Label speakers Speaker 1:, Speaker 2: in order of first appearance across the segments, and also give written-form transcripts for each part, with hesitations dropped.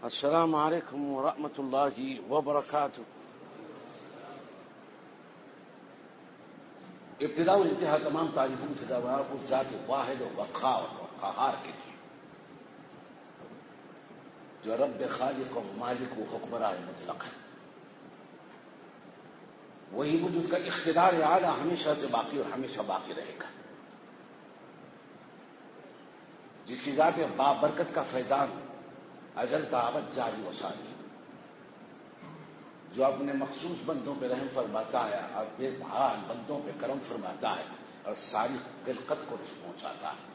Speaker 1: السلام علیکم ورحمۃ اللہ وبرکاتہ۔ ابتدا و انتہا تمام تعریفوں سے جواب اس ذات واحد و وقار و قہار کے لیے جو رب خالق و مالک و حکمران مطلق ہے۔ وہی وہ جس کا اقتدار اعلیٰ ہمیشہ سے باقی اور ہمیشہ باقی رہے گا، جس کی ذات بابرکت کا فیضان ازل تا ابد جاری و ساری، جو اپنے مخصوص بندوں پہ رحم فرماتا ہے اور بے بھال بندوں پہ کرم فرماتا ہے اور ساری خلقت کو رزق پہنچاتا ہے۔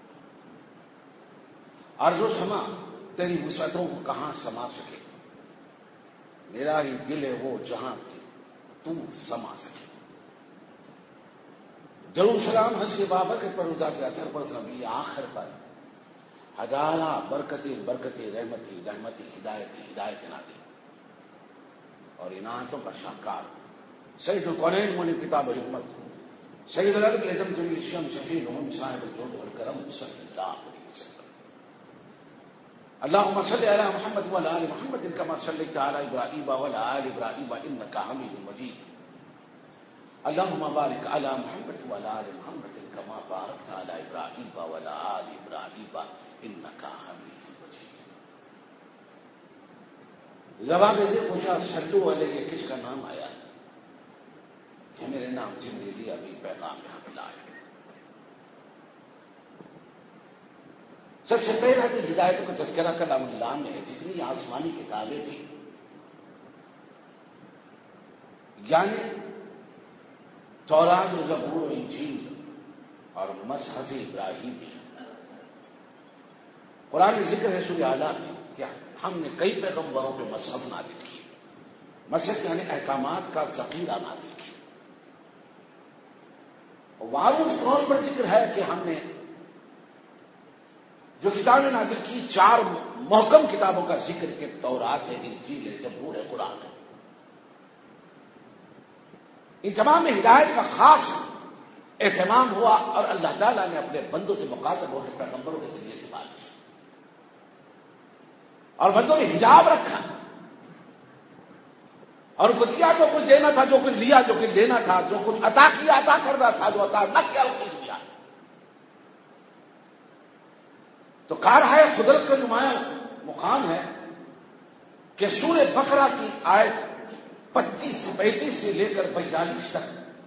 Speaker 1: عرض و سما تیری وسعتوں کو کہاں سما سکے، میرا ہی دل ہے وہ جہاں کے تو سما سکے۔ درود سلام حضرت بابرکت پر ذات اثر پر نبی آخر پر ہزارہ برکتی برکتی رحمتی رحمتی ہدایتی ہدایت نادی اور عنایتوں کا شاہکار سید القونین مولی کتاب حکمت سید العرب العظم جلیل الشان شفیع الامم صاحب الجود والکرم صلی اللہ علیہ وسلم۔ اللهم صل علی محمد وعلی آل محمد کما صلیت علی ابراہیم وعلی آل ابراہیم انک حمید مجید۔ اللهم بارک علی محمد وعلی آل محمد کما بارکت علی ابراہیم وعلی آل ابراہیم انک حمید مجید۔ جواب دے پوچھا سلو علیہ یہ کس کا نام آیا کہ میرے نام جبریل ابھی پیغام یہاں پہ لایا۔ سب سے پہلا تو ہدایتوں کا تذکرہ کلام اللہ میں ہے، جتنی آسمانی کتابیں تھیں یعنی تورات و زبور و انجیل اور مصحف ابراہیمی، قرآن میں ذکر ہے سورہ اعلیٰ میں کہ ہم نے کئی پیغمبروں پہ مصحف نازل کیے، مصحف یعنی احکامات کا ذخیرہ نازل کیا۔ معروف طور پر ذکر ہے کہ ہم نے جو کتابیں نازل کی 4 محکم کتابوں کا ذکر کہ تورات ہے، انجیل ہے، زبور ہے، قرآن ہے۔ ان تمام ہدایت کا خاص اہتمام ہوا اور اللہ تعالیٰ نے اپنے بندوں سے مخاطب ہو کے پیغمبروں کے ذریعے سے بات کی اور بندوں نے حجاب رکھا اور ان کو دیا جو کچھ دینا تھا، جو کچھ لیا جو کچھ دینا تھا، جو کچھ عطا کیا عطا کرنا تھا، جو عطا نہ کیا اس کو دیا۔ تو کار ہے قدرت کا نمایاں مقام ہے کہ سورہ بقرہ کی آیت 35 سے لے کر 42 تک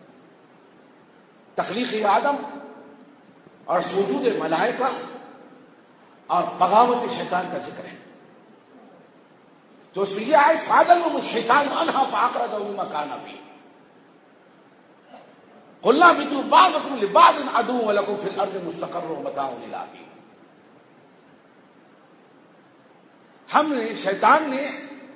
Speaker 1: تخلیق آدم اور سجود ملائکہ اور بغاوت شیطان کا ذکر ہے۔ تو اس میں یہ آئے فَأَزَلَّهُمُ الشَّيْطَانُ عَنْهَا فَأَخْرَجَهُم مِّمَّا كَانَ فِيهِ قُلْنَا اهْبِطُوا بَعْضُكُمْ لِبَعْضٍ عَدُوٌّ وَلَكُمْ فِي الْأَرْضِ مُسْتَقَرٌّ وَمَتَاعٌ إِلَىٰ حِينٍ۔ ہم نے شیطان نے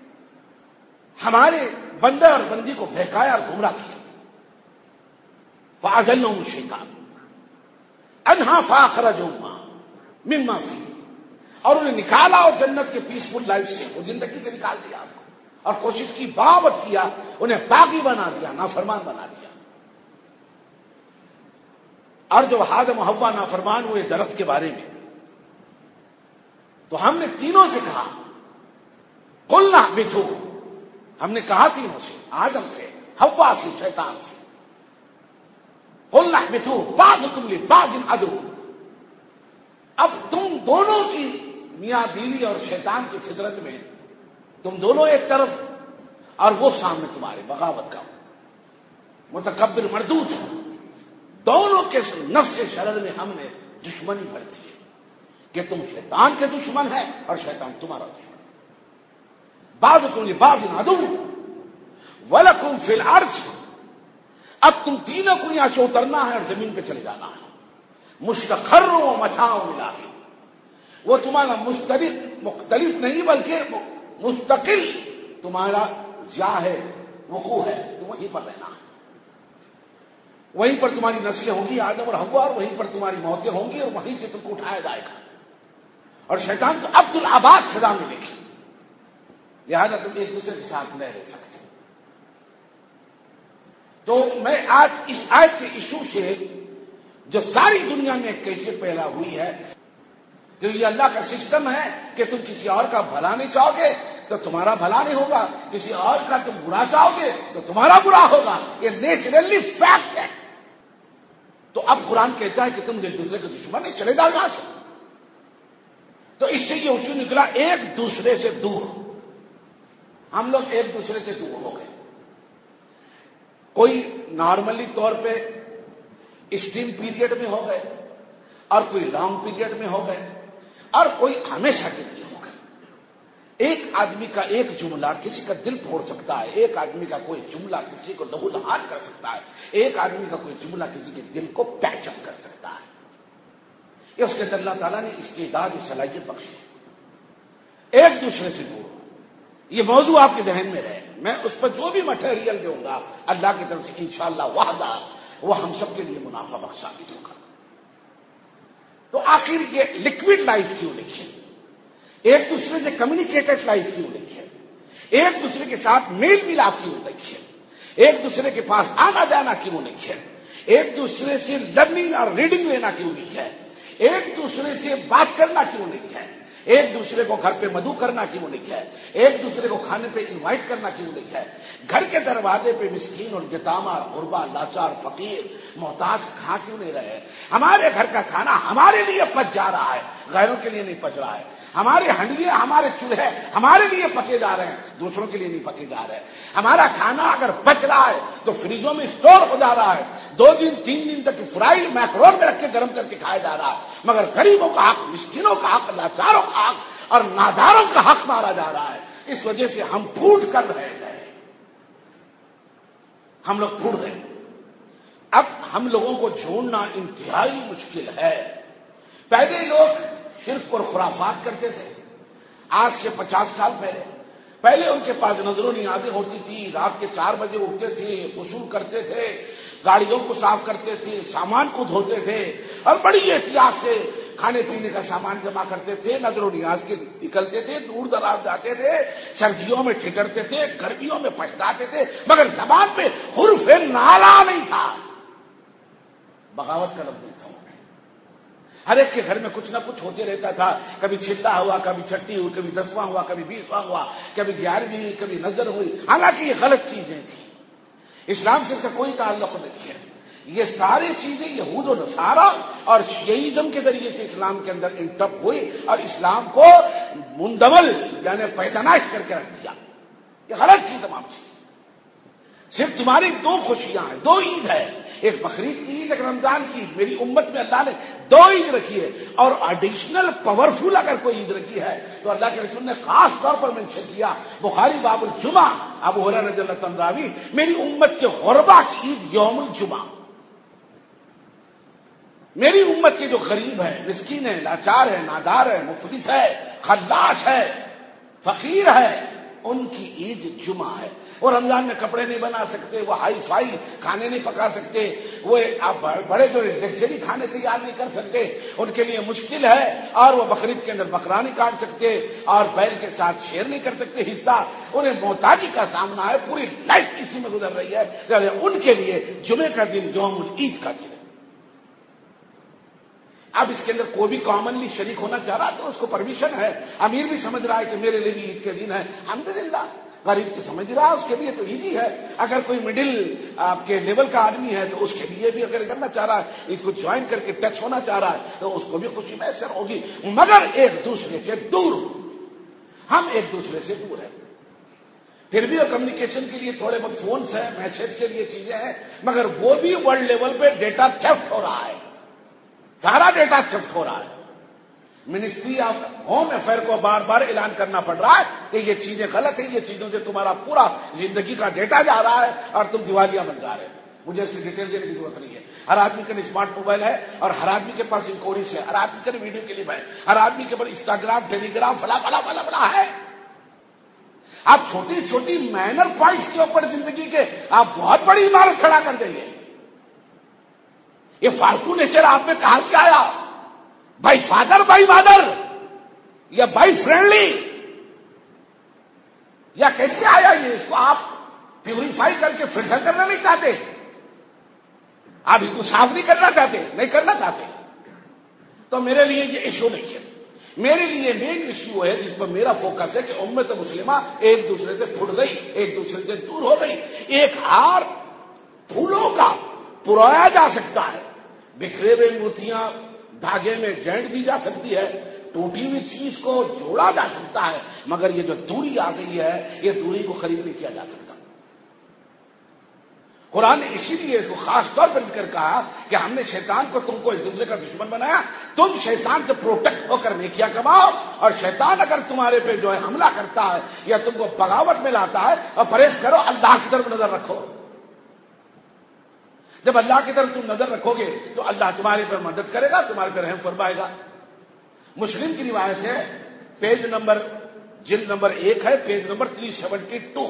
Speaker 1: ہمارے بندے اور بندی کو بہکایا اور گمراہ کیا۔ فَأَزَلَّهُمُ الشَّيْطَانُ عَنْهَا فَأَخْرَجَهُم مِّمَّا فِيهِ، اور انہیں نکالا اور جنت کے پیسفل لائف سے، وہ زندگی سے نکال دیا اور کوشش کی، باوت کیا، انہیں باغی بنا دیا، نافرمان بنا دیا۔ اور جب آدم و حوا نافرمان ہوئے درخت کے بارے میں تو ہم نے تینوں سے کہا قلنا اہبطوا، ہم نے کہا تینوں سے، آدم سے، حوا سے، شیطان سے، قلنا اہبطوا بعضکم لبعض عدو، اب تم دونوں کی میاں بیوی اور شیطان کی فطرت میں تم دونوں ایک طرف اور وہ سامنے تمہارے بغاوت کا متکبر مردود، دونوں کے نفس شرر میں ہم نے دشمنی بھر دی ہے کہ تم شیطان کے دشمن ہے اور شیطان تمہارا دشمن ہے۔ بعضکم لبعض عدو ولکم فی الارض، اب تم تینوں کو یہاں سے اترنا ہے اور زمین پہ چلے جانا ہے۔ مستقر و متاع الی حین، وہ تمہارا مختلف نہیں بلکہ مستقل تمہارا جا ہے، وقوع ہے، تم وہیں پر رہنا ہے، وہیں پر تمہاری نسلیں ہوں گی آدم اور حوا، اور وہیں پر تمہاری موتیں ہوں گی اور وہیں سے تم کو اٹھایا جائے گا، اور شیطان کو عبد العباد سزا ملے گی، لہذا تم ایک دوسرے کے ساتھ نہیں رہ سکتے۔ تو میں آج اس آیت کے ایشو سے جو ساری دنیا میں کیسے پیدا ہوئی ہے کہ یہ اللہ کا سسٹم ہے کہ تم کسی اور کا بھلا نہیں چاہو گے تو تمہارا بھلا نہیں ہوگا، کسی اور کا تم برا چاہو گے تو تمہارا برا ہوگا، یہ نیچرلی فیکٹ ہے۔ تو اب قرآن کہتا ہے کہ تم ایک دوسرے کے دشمن نہیں، چلے جاؤ یہاں سے۔ تو اس سے یہ اصول نکلا ایک دوسرے سے دور، ہم لوگ ایک دوسرے سے دور ہو گئے۔ کوئی نارملی طور پہ اسٹیم پیریڈ میں ہو گئے اور کوئی لانگ پیریڈ میں ہو گئے اور کوئی ہمیشہ کے لیے ہو گئے۔ ایک آدمی کا ایک جملہ کسی کا دل پھوڑ سکتا ہے، ایک آدمی کا کوئی جملہ کسی کو لہولہان کر سکتا ہے، ایک آدمی کا کوئی جملہ کسی کے دل کو پیچ اپ کر سکتا ہے۔ یہ اس کے اندر اللہ تعالیٰ نے استعداد صلاحیت بخشی ہے۔ ایک دوسرے سے دور، یہ موضوع آپ کے ذہن میں رہے، میں اس پر جو بھی مٹیریل دوں گا اللہ کی طرف سے انشاءاللہ وعدہ وہ ہم سب کے لیے منافع بخش ثابت ہوگا۔ تو آخر یہ لکوڈ لائف کیوں لکھی، ایک دوسرے سے کمیونیکیٹڈ لائف کیوں لکھی، ایک دوسرے کے ساتھ میل ملاپ کیوں لکھی، ایک دوسرے کے پاس آنا جانا کیوں لکھی، ایک دوسرے سے لرننگ اور ریڈنگ لینا کیوں لکھی، ایک دوسرے سے بات کرنا کیوں لکھی، ایک دوسرے کو گھر پہ مدعو کرنا کیوں لکھا ہے، ایک دوسرے کو کھانے پہ انوائٹ کرنا کیوں لکھا ہے، گھر کے دروازے پہ مسکین اور یتامہ غربا لاچار فقیر محتاج کھا کیوں نہیں رہے، ہمارے گھر کا کھانا ہمارے لیے پچ جا رہا ہے، غیروں کے لیے نہیں پچ رہا ہے، ہمارے ہنڈیاں ہمارے چولہے ہمارے لیے پکے جا رہے ہیں، دوسروں کے لیے نہیں پکے جا رہے ہیں، ہمارا کھانا اگر بچ رہا ہے تو فریجوں میں اسٹور ہو جا رہا ہے، 2 دن 3 دن تک فرائیڈ میکرون میں رکھ کے گرم کر کے کھایا جا رہا ہے، مگر غریبوں کا حق، مسکینوں کا حق، لاچاروں کا حق اور ناداروں کا حق مارا جا رہا ہے۔ اس وجہ سے ہم پھوٹ کر رہ گئے، ہم لوگ پھوٹ گئے۔ اب ہم لوگوں کو جوڑنا انتہائی مشکل ہے۔ پہلے لوگ شرک اور خرافات کرتے تھے، آج سے 50 سال پہلے ان کے پاس نظر و نیازیں ہوتی تھی، رات کے 4 بجے اٹھتے تھے، غسل کرتے تھے، گاڑیوں کو صاف کرتے تھے، سامان کو دھوتے تھے اور بڑی احتیاط سے کھانے پینے کا سامان جمع کرتے تھے، نظر و نیاز کے نکلتے تھے، دور دراز جاتے تھے، سردیوں میں ٹھٹرتے تھے، گرمیوں میں پچھتاتے تھے، مگر زبان پہ حرف نالا نہیں تھا، بغاوت کا لفظ نہیں تھا۔ ہر ایک کے گھر میں کچھ نہ کچھ ہوتے رہتا تھا، کبھی چھلا ہوا، کبھی چھٹی ہوئی، کبھی 10واں ہوا، کبھی 20واں ہوا، کبھی 11ویں ہوئی، کبھی نظر ہوئی، حالانکہ یہ غلط چیزیں تھیں، اسلام سے اس کا کوئی تعلق نہیں ہے۔ یہ ساری چیزیں یہود و نصارہ اور شیعیزم کے ذریعے سے اسلام کے اندر انٹپ ہوئی اور اسلام کو مندمل یعنی پیدائش کر کے رکھ دیا۔ یہ غلط تھی تمام چیزیں۔ صرف تمہاری 2 خوشیاں ہیں، 2 عید ہے، ایک بقرعید کی عید، ایک رمضان کی عید۔ میری امت میں اللہ نے 2 عید رکھی ہے، اور ایڈیشنل پاورفل اگر کوئی عید رکھی ہے تو اللہ کے رسول نے خاص طور پر منشن کیا، بخاری باب الجمعہ، ابو ہریرہ رضی اللہ عنہ راوی، میری امت کے غربا کی عید یوم الجمعہ۔ میری امت کے جو غریب ہے، مسکین ہے، لاچار ہے، نادار ہے، مفلس ہے، خلاش ہے، فقیر ہے، ان کی عید جمعہ ہے۔ وہ رمضان میں کپڑے نہیں بنا سکتے، وہ ہائی فائی کھانے نہیں پکا سکتے، وہ بڑے جو لگژری کھانے تیار نہیں کر سکتے، ان کے لیے مشکل ہے، اور وہ بقرعید کے اندر بکرا نہیں کاٹ سکتے اور بیل کے ساتھ شیر نہیں کر سکتے حصہ، انہیں محتاجی کا سامنا ہے، پوری لائف اسی میں گزر رہی ہے، ان کے لیے جمعے کا دن یوم العید کا دن ہے۔ اب اس کے اندر کوئی بھی کامنلی شریک ہونا چاہ رہا تو اس کو پرمیشن ہے، امیر بھی سمجھ رہا ہے کہ میرے لیے بھی عید کے دن ہے، الحمدللہ، غریب کی سمجھ رہا ہے اس کے لیے تو عید ہی ہے، اگر کوئی مڈل آپ کے لیول کا آدمی ہے تو اس کے لیے بھی اگر کرنا چاہ رہا ہے، اس کو جوائن کر کے ٹچ ہونا چاہ رہا ہے تو اس کو بھی خوشی میسر ہوگی، مگر ایک دوسرے کے دور، ہم ایک دوسرے سے دور ہیں۔ پھر بھی کمیونیکیشن کے لیے تھوڑے بہت فونز ہیں، میسج کے لیے چیزیں ہیں، مگر وہ بھی ورلڈ لیول پہ ڈیٹا تھیفٹ ہو رہا ہے، سارا ڈیٹا تھیفٹ ہو رہا ہے۔ منسٹری آف ہوم افیئر کو بار بار اعلان کرنا پڑ رہا ہے کہ یہ چیزیں غلط ہیں، یہ چیزوں سے تمہارا پورا زندگی کا ڈیٹا جا رہا ہے اور تم دیوالیاں بن جا رہے ہیں۔ مجھے اس کی ڈیٹیل دینے کی ضرورت نہیں ہے، ہر آدمی کے اسمارٹ موبائل ہے اور ہر آدمی کے پاس انکوریز ہے، ہر آدمی کے ویڈیو کلپ ہے، ہر آدمی کے پاس انسٹاگرام، ٹیلی گرام، فلا فلا فلا فلا ہے۔ آپ چھوٹی چھوٹی مائنر پوائنٹس کے اوپر زندگی کے آپ بہت بڑی عمارت کھڑا کر دیں گے۔ یہ فالتو نیچر آپ میں کہاں سے آیا؟ بائی فادر بائی مادر یا بائی فرینڈلی یا کیسے آیا یہ؟ اس کو آپ پیوریفائی کر کے فلٹر کرنا نہیں چاہتے، آپ اس کو صاف نہیں کرنا چاہتے، نہیں کرنا چاہتے، تو میرے لیے یہ ایشو نہیں ہے۔ میرے لیے مین ایشو ہے جس پر میرا فوکس ہے کہ امت مسلمہ ایک دوسرے سے پھٹ گئی، ایک دوسرے سے دور ہو گئی. ایک ہار پھولوں کا پرایا جا سکتا ہے، بکھرے ہوئے موتیاں دھاگے میں جینٹ دی جا سکتی ہے، ٹوٹی ہوئی چیز کو جوڑا جا سکتا ہے، مگر یہ جو دوری آ گئی ہے یہ دوری کو قریب نہیں کیا جا سکتا. قرآن نے اسی لیے اس کو خاص طور پر ذکر کہا کہ ہم نے شیطان کو تم کو ایک دوسرے کا دشمن بنایا، تم شیطان سے پروٹیکٹ ہو کر نیکیاں کماؤ، اور شیطان اگر تمہارے پہ جو ہے حملہ کرتا ہے یا تم کو بغاوت میں لاتا ہے اور پرہیز کرو، اللہ کی طرف نظر رکھو. جب اللہ کی طرف تم نظر رکھو گے تو اللہ تمہارے پر مدد کرے گا، تمہارے پر رحم فرمائے گا. مسلم کی روایت ہے، پیج نمبر جلد نمبر 1 ہے، پیج نمبر 372،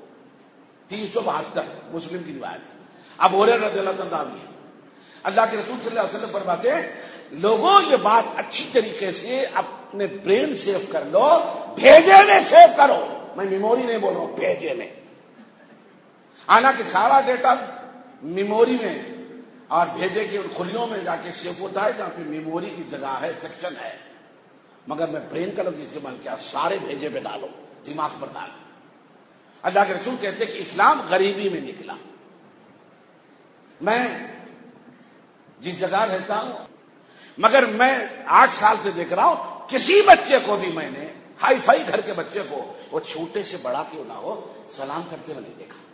Speaker 1: 372 مسلم کی روایت ہے. اب ہریرہ رضی اللہ عنہ ہے، اللہ کے رسول صلی اللہ علیہ وسلم فرماتے ہیں لوگوں یہ بات اچھی طریقے سے اپنے برین سیو کر لو، بھیجے میں سیو کرو. میں میموری نہیں بول رہا ہوں، بھیجے میں. حالانکہ سارا ڈیٹا میموری میں اور بھیجے کی ان کھلیوں میں جا کے سیو ہوتا ہے جہاں پہ میموری کی جگہ ہے، سیکشن ہے، مگر میں برین کا لفظ استعمال کیا، سارے بھیجے پہ ڈالو، دماغ پر ڈالو. اللہ کے رسول کہتے ہیں کہ اسلام غریبی میں نکلا. میں جس جگہ رہتا ہوں، مگر میں 8 سال سے دیکھ رہا ہوں کسی بچے کو بھی میں نے، ہائی فائی گھر کے بچے کو، وہ چھوٹے سے بڑا کیوں نہ ہو، سلام کرتے ہوئے نہیں دیکھا.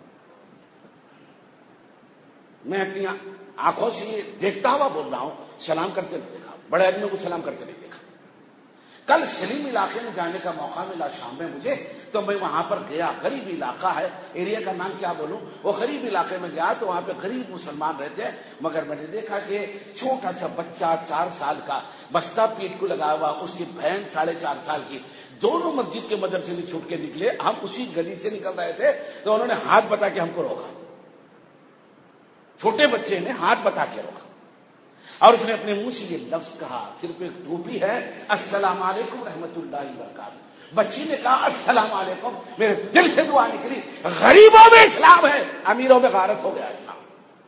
Speaker 1: میں اپنی آنکھوں سے یہ دیکھتا ہوا بول رہا ہوں، سلام کرتے نہیں دیکھا، بڑے آدمیوں کو سلام کرتے نہیں دیکھا. کل سلیم علاقے میں جانے کا موقع ملا شام میں مجھے، تو میں وہاں پر گیا. غریب علاقہ ہے، ایریا کا نام کیا بولوں، وہ غریب علاقے میں گیا تو وہاں پہ غریب مسلمان رہتے ہیں، مگر میں نے دیکھا کہ چھوٹا سا بچہ 4 سال کا بستہ پیٹ کو لگا ہوا، اس کی بہن 4.5 سال کی، دونوں مسجد کے مدرسے سے چھوٹ کے نکلے. ہم اسی گلی سے نکل رہے تھے تو انہوں نے ہاتھ بتا کے ہم کو روکا. چھوٹے بچے نے ہاتھ بتا کے روکا اور اس نے اپنے منہ سے یہ لفظ کہا، صرف ایک ٹوپی ہے، السلام علیکم رحمت اللہ وبرکاتہ. بچی نے کہا السلام علیکم، میرے دل سے دعا نکلی. غریبوں میں اسلام ہے، امیروں میں غارت ہو گیا اسلام.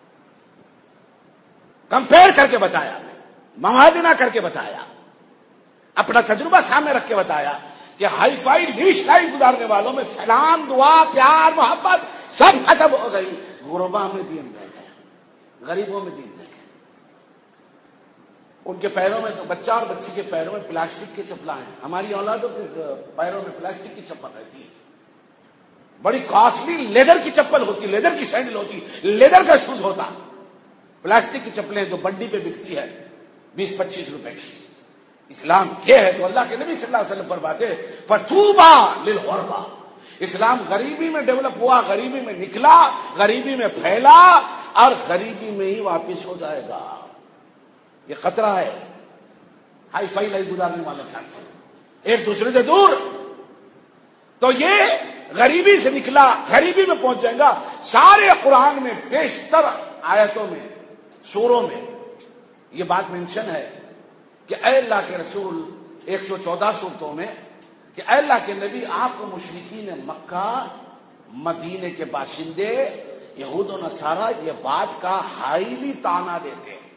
Speaker 1: کمپیئر کر کے بتایا، موازنہ کر کے بتایا، اپنا تجربہ سامنے رکھ کے بتایا کہ ہائی فائی لیش لائف گزارنے والوں میں سلام، دعا، پیار، محبت سب ختم ہو گئی. غربا میں دین رہ گیا، غریبوں میں دین رہ گیا. ان کے پیروں میں تو بچہ اور بچی کے پیروں میں پلاسٹک کی چپلیں ہیں، ہماری اولادوں کے پیروں میں پلاسٹک کی چپل رہتی ہے. بڑی کاسٹلی لیدر کی چپل ہوتی، لیدر کی سینڈل ہوتی، لیدر کا شوز ہوتا. پلاسٹک کی چپلیں جو بنڈی پہ بکتی ہے 20-25 روپے کی. اسلام یہ ہے تو اللہ کے نبی صلی اللہ علیہ وسلم فرماتے فطوبى للغرباء. اسلام غریبی میں ڈیولپ ہوا، غریبی میں نکلا، غریبی میں پھیلا اور غریبی میں ہی واپس ہو جائے گا. یہ خطرہ ہے ہائی فائی لائف گزارنے والوں کے ساتھ، ایک دوسرے سے دور. تو یہ غریبی سے نکلا، غریبی میں پہنچ جائے گا. سارے قرآن میں بیشتر آیتوں میں، سوروں میں یہ بات مینشن ہے کہ اے اللہ کے رسول، 114 سورتوں میں، کہ اے اللہ کے نبی آپ کو مشرکین مکہ، مدینے کے باشندے، یہود و نصارہ یہ بات کا ہائیلی تانا دیتے ہیں.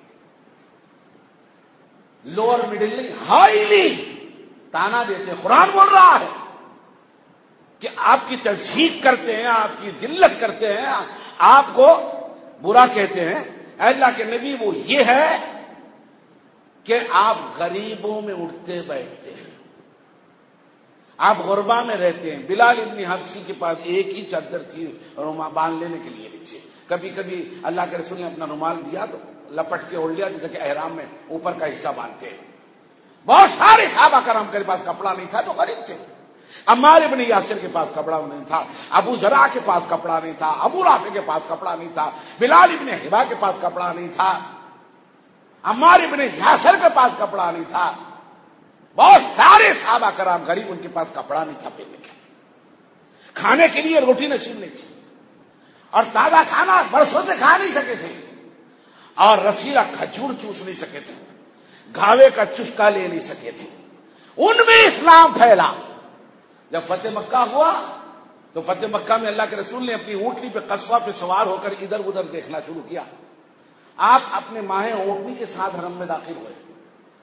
Speaker 1: لوور مڈل نہیں، ہائیلی تانا دیتے ہیں. قرآن بول رہا ہے کہ آپ کی تضحیق کرتے ہیں، آپ کی ذلت کرتے ہیں، آپ کو برا کہتے ہیں. اے اللہ کے نبی وہ یہ ہے کہ آپ غریبوں میں اٹھتے بیٹھتے ہیں، آپ غربا میں رہتے ہیں. بلال ابن حبشی کے پاس ایک ہی چادر تھی رومال باندھ لینے کے لیے نیچے. کبھی کبھی اللہ کے رسول نے اپنا رومال دیا تو لپٹ کے اوڑھ لیا، جیسے کہ احرام میں اوپر کا حصہ باندھتے ہیں. بہت سارے صحابہ کرام کے پاس کپڑا نہیں تھا تو غریب تھے. عمار ابن یاسر کے پاس کپڑا نہیں تھا، ابو ذرا کے پاس کپڑا نہیں تھا، ابو رافع کے پاس کپڑا نہیں تھا، بلال ابن حبا کے پاس کپڑا نہیں تھا، عمار ابن یاسر کے پاس کپڑا نہیں تھا. بہت سارے صحابہ کرام غریب، ان کے پاس کپڑا نہیں تھا پہننے کے، کھانے کے لیے روٹی نصیب نہیں تھی، اور تازہ کھانا برسوں سے کھا نہیں سکے تھے، اور رسیلا کھجور چوس نہیں سکے تھے، گھاوے کا چسکا لے نہیں سکے تھے. ان میں اسلام پھیلا. جب فتح مکہ ہوا تو فتح مکہ میں اللہ کے رسول نے اپنی اونٹنی پہ قصبہ پہ سوار ہو کر ادھر ادھر دیکھنا شروع کیا. آپ اپنے ماہیں اونٹنی کے ساتھ حرم میں داخل ہوئے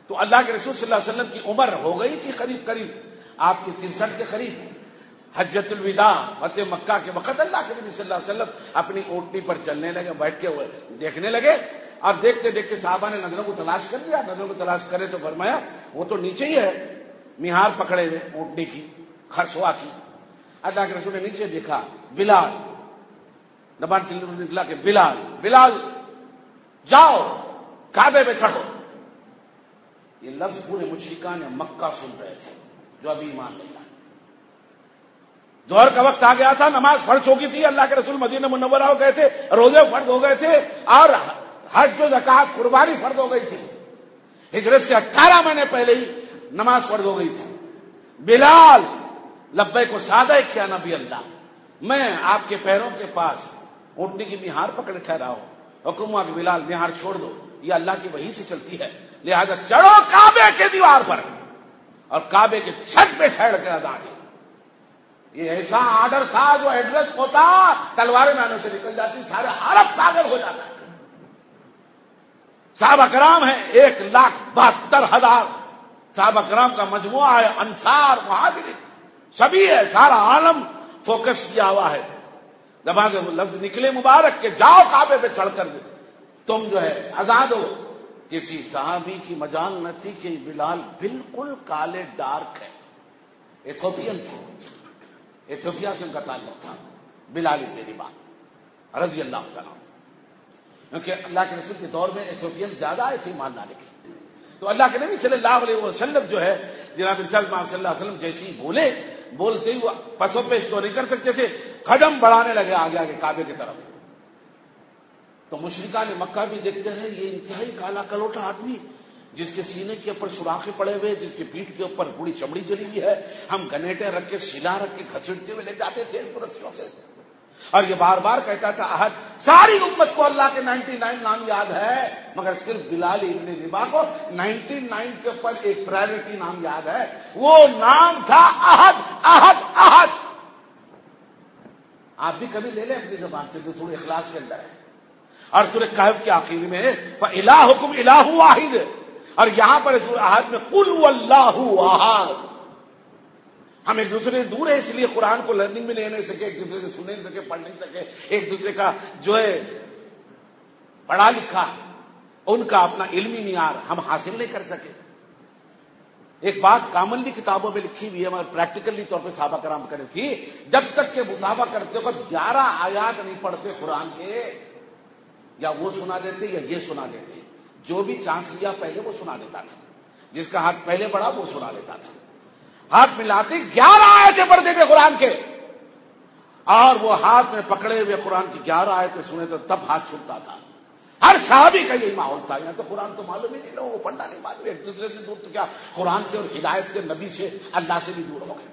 Speaker 1: تو اللہ کے رسول صلی اللہ علیہ وسلم کی عمر ہو گئی تھی قریب قریب آپ کی 63 کے قریب. حجۃ الوداع فتح مکہ کے وقت اللہ کے نبی صلی اللہ علیہ وسلم اپنی اونٹنی پر چلنے لگے, بیٹھ کے ہوئے دیکھنے لگے. اب دیکھتے دیکھتے صحابہ نے نظروں کو تلاش کر لیا. نظروں کو تلاش کرے تو فرمایا وہ تو نیچے ہی ہے, مہار پکڑے ہوئے اونٹنی کی, خرسوا کی. اللہ کے رسول نے نیچے دیکھا, بلال. زبان سے نکلا کہ بلال بلال جاؤ کعبے پہ چڑھو. یہ لفظ پورے مشرکان مکہ سن رہے تھے جو ابھی ایمان نہیں لائے. ظہر کا وقت آ گیا تھا, نماز فرض ہو گئی تھی. اللہ کے رسول مدینہ منورہ ہو گئے تھے, روزے فرض ہو گئے تھے, اور حج و زکات قربانی فرض ہو گئی تھی. ہجرت سے 18 مہینے پہلے ہی نماز فرض ہو گئی تھی. بلال لبیک کو سادہ کیا نبی اللہ, میں آپ کے پیروں کے پاس اونٹنے کی مہار پکڑ ٹھہرا ہوں. حکم ہوا کہ بلال مہار چھوڑ دو, یہ اللہ کی وحی سے چلتی ہے, لہذا چڑھو کعبے کے دیوار پر اور کعبے کے چھت پہ ٹھہر کر ادا کی. یہ ایسا آرڈر تھا جو ایڈریس ہوتا تلواریں معنوں سے نکل جاتی, سارے عرب پاگل ہو جاتا. صحابہ کرام ہیں 1,72,000 صحابہ کرام کا مجموعہ ہے, انصار مہاجرین سبھی ہے, سارا عالم فوکس کیا ہوا ہے. زبان سے لفظ نکلے مبارک کہ جاؤ کعبے پہ چڑھ کر تم جو ہے آزاد ہو. کسی صحابی کی مجال نہ تھی کہ بلال بالکل کالے ڈارک ہے, ایتھوپین تھے, ایتھوپیا سے ان کا تعلق تھا. بلال بن رباح رضی اللہ تعالیٰ, کیونکہ اللہ کے رسول کے دور میں ایتھوپین زیادہ آئے تھے ایمان لانے کے. تو اللہ کے نبی صلی اللہ علیہ وسلم جو ہے جناب صلی اللہ علیہ وسلم جیسی بولتے ہی وہ پسوں پیش تو نہیں کر سکتے تھے, قدم بڑھانے لگے آگے آگے کعبے کی طرف. تو مشرکان مکہ بھی دیکھتے رہے یہ انتہائی کالا کلوٹا آدمی جس کے سینے کے اوپر سوراخیں پڑے ہوئے, جس کی پیٹھ کے اوپر پوری چمڑی جلی ہوئی ہے. ہم گنیٹے رکھ کے سلا رکھ کے گھسیٹتے ہوئے لے جاتے تھے رسیوں سے, اور یہ بار بار کہتا تھا احد. ساری امت کو اللہ کے 99 نام یاد ہے, مگر صرف بلال ابن رباح کو 99 کے اوپر ایک پرائیورٹی نام یاد ہے, وہ نام تھا احد احد احد. آپ بھی کبھی لے لیں اپنی زبان سے, جو سورہ اخلاص کے اندر ہے, اور سورہ کہف کے آخر میں فَإِلَٰهُكُمْ إِلَٰهٌ وَاحِدٌ, اور یہاں پر سورہ احد میں قُلْ هُوَ احد. ہم ایک دوسرے سے دور ہیں, اس لیے قرآن کو لرننگ میں لے نہیں سکے, ایک دوسرے سے سن نہیں سکے, پڑھ نہیں سکے, ایک دوسرے کا جو ہے پڑھا لکھا ان کا اپنا علمی معیار ہم حاصل نہیں کر سکے. ایک بات کامنلی کتابوں میں لکھی ہوئی ہے مگر پریکٹیکلی طور پہ صحابہ کرام کرے تھی, جب تک کہ مصافہ کرتے وقت 11 آیات نہیں پڑھتے قرآن کے, یا وہ سنا دیتے یا یہ سنا دیتے, جو بھی چانس لیا پہلے وہ سنا دیتا تھا, جس کا ہاتھ پہلے بڑھا وہ سنا دیتا تھا. ہاتھ ملاتے 11 آیتیں پڑھتے تھے قرآن کے, اور وہ ہاتھ میں پکڑے ہوئے قرآن کی 11 آیتیں سنے تو تب ہاتھ چھوٹتا تھا. ہر صحابی کا یہی ماحول تھا. یہاں تو قرآن تو معلوم ہی نہیں, لوگوں کو پڑھنا نہیں معلوم, ایک دوسرے سے دور تو کیا قرآن سے اور ہدایت سے نبی سے اللہ سے بھی دور ہو گئے.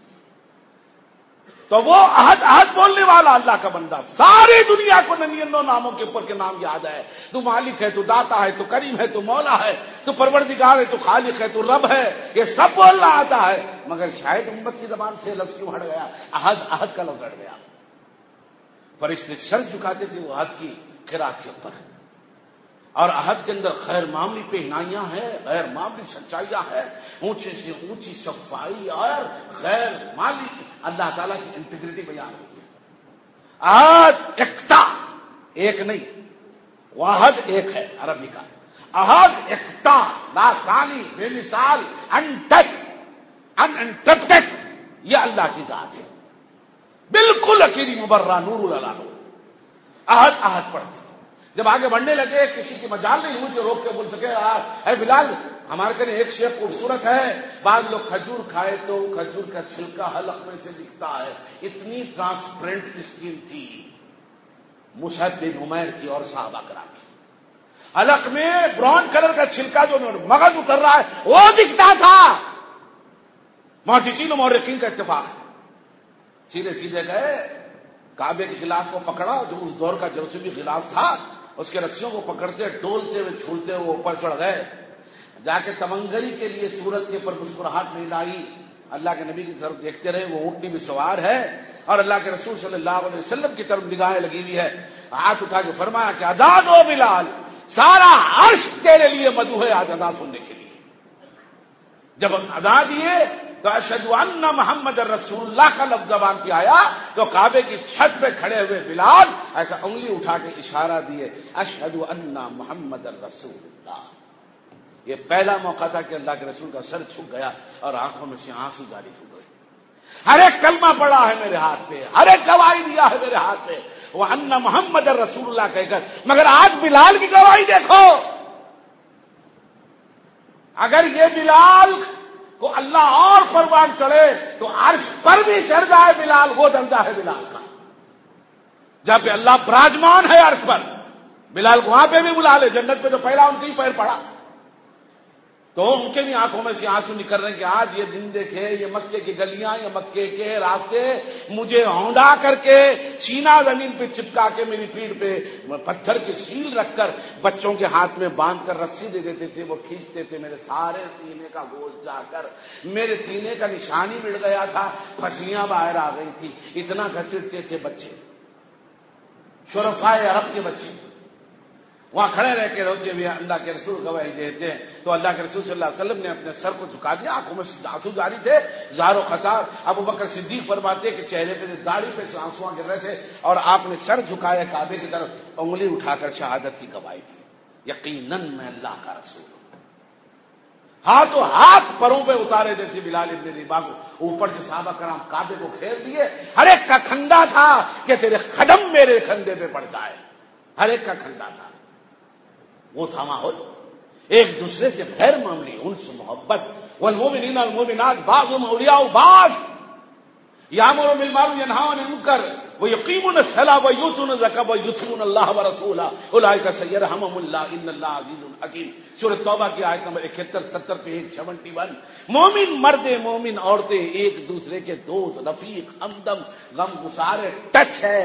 Speaker 1: تو وہ احد احد بولنے والا اللہ کا بندہ ساری دنیا کو 99 ناموں کے اوپر کے نام یاد ہے. تو مالک ہے, تو داتا ہے, تو کریم ہے, تو مولا ہے, تو پروردگار ہے, تو خالق ہے, تو رب ہے, یہ سب بولنا آتا ہے, مگر شاید امت کی زبان سے لفظ کیوں ہٹ گیا, احد احد کا لفظ ہٹ گیا. فرشتے سر جھکاتے تھے وہ احد کی قرات کے اوپر, اور احد کے اندر خیر معاملی پہنائیاں ہیں, غیر معاملی سچائیاں ہیں, اونچے سے اونچی صفائی اور غیر معاملی اللہ تعالیٰ کی انٹیگریٹی بیان ہوئی ہے. احد اکتا, ایک نہیں, واحد ایک ہے عربی کا. احد اکتا لا ثانی بے مثال انٹچ انٹرپٹڈ, یہ اللہ کی ذات ہے, بالکل اکیلی مبرہ نور العالم. احد احد پڑھتے. جب آگے بڑھنے لگے کسی کی مجال نہیں ہوئی جو روک کے بول سکے اے بلال ہمارے کنے ایک شے خوبصورت ہے. بعض لوگ کھجور کھائے تو کھجور کا چھلکا حلق میں سے دکھتا ہے, اتنی ٹرانسپیرنٹ اسکن تھی مصعب بن عمیر کی اور صحابہ کرام کی. حلق میں براؤن کلر کا چھلکا جو مغز اتر رہا ہے وہ دکھتا تھا. محدثین و مورخین کا اتفاق ہے. سیدھے سیدھے گئے, کعبے کے غلاف کو پکڑا, جو اس دور کا جو سے بھی غلاف تھا اس کے رسیوں کو پکڑتے ڈولتے ہوئے جھولتے ہوئے اوپر چڑھ گئے. جا کے تمنگری کے لیے سورت کے اوپر مسکراہٹ نہیں لائی. اللہ کے نبی کی طرف دیکھتے رہے, وہ اونٹنی بھی سوار ہے اور اللہ کے رسول صلی اللہ علیہ وسلم کی طرف نگاہیں لگی ہوئی ہے. ہاتھ اٹھا کے فرمایا کہ آزاد ہو بلال, سارا عرش تیرے لیے مدعو ہے آج ادا سننے کے لیے. جب ادا دیے تو اشہد ان محمد رسول اللہ کا لفظ زبان پہ آیا تو کعبے کی چھت پہ کھڑے ہوئے بلال ایسا انگلی اٹھا کے اشارہ دیے اشہد ان محمد رسول اللہ. یہ پہلا موقع تھا کہ اللہ کے رسول کا سر جھک گیا اور آنکھوں میں سے آنسو جاری ہو گئے. ہر ایک کلمہ پڑا ہے میرے ہاتھ پہ, ہر ایک گواہی دیا ہے میرے ہاتھ پہ, وہ ان محمد رسول اللہ کہہ کر. مگر آج بلال کی گواہی دیکھو. اگر یہ بلال کو اللہ اور پروان چڑھے تو عرش پر بھی چڑھ جائے بلال, وہ درجہ ہے بلال کا. جہاں پہ اللہ براجمان ہے عرش پر, بلال کو وہاں پہ بھی بلا لے. جنت پہ تو پہلا ان کے ہی پیر پڑا, تو ان کے بھی آنکھوں میں سے آنسو نکل رہے ہیں کہ آج یہ دن دیکھے, یہ مکے کی گلیاں, یہ مکے کے راستے مجھے ہونڈا کر کے سینہ زمین پہ چپکا کے میری پیٹھ پہ پتھر کی سیل رکھ کر بچوں کے ہاتھ میں باندھ کر رسی دے دیتے تھے, وہ کھینچتے تھے. میرے سارے سینے کا گوشت جا کر میرے سینے کا نشانی مل گیا تھا, پھسلیاں باہر آ گئی تھی. اتنا گھسیٹتے تھے بچے, شرفائے عرب کے بچے وہاں کھڑے رہ کے روتے ہوئے اللہ کے رسول گواہی دیتے ہیں. تو اللہ کے رسول صلی اللہ علیہ وسلم نے اپنے سر کو جھکا دیا, آنکھوں میں آنسو جاری تھے زار و خطار. ابو بکر صدیق فرماتے کہ چہرے پہ داڑھی پہ سے آنسو گر رہے تھے اور آپ نے سر جھکایا کعبے کی طرف, انگلی اٹھا کر شہادت کی گواہی دی. یقیناً میں اللہ کا رسول ہوں. ہاتھوں ہاتھ پروں پہ اتارے جیسے بلال ابن رباح کو, اوپر سے صحابہ کرام کعبے کو گھیر دیے. ہر ایک کا کھنڈا تھا کہ تیرے قدم میرے کھنڈے پہ پڑ جائے, ہر ایک کا کھنڈا تھا. وہ تھا ماحول ایک دوسرے سے غیر معمولی انس محبت. والمؤمنین والمؤمنات بعضهم اولیاء بعض یامرون بالمعروف وینہون عن المنکر ویقیمون الصلاۃ ویؤتون الزکاۃ ویطیعون اللہ ورسولہ اولئک سیرحمهم اللہ ان اللہ عزیز حکیم. سورۃ توبہ کی آیت نمبر 71 70 پہ 71. مومن مرد مومن عورتیں ایک دوسرے کے دوست, رفیق, ہمدم, غم گسار, ٹچ ہے.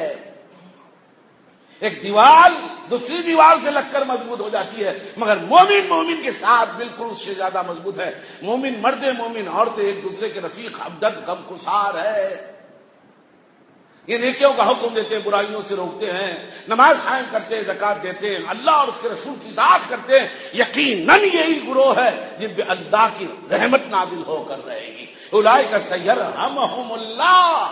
Speaker 1: ایک دیوار دوسری دیوار سے لگ کر مضبوط ہو جاتی ہے, مگر مومن مومن کے ساتھ بالکل اس سے زیادہ مضبوط ہے. مومن مرد مومن عورتیں ایک دوسرے کے رفیق, ہمدرد, غم گسار ہے. یہ نیکیوں کا حکم دیتے ہیں, برائیوں سے روکتے ہیں, نماز قائم کرتے ہیں, زکات دیتے ہیں, اللہ اور اس کے رسول کی اطاعت کرتے ہیں. یقیناً یہی گروہ ہے جن پہ اللہ کی رحمت نازل ہو کر رہے گی. اولئک سیرحمهم اللہ.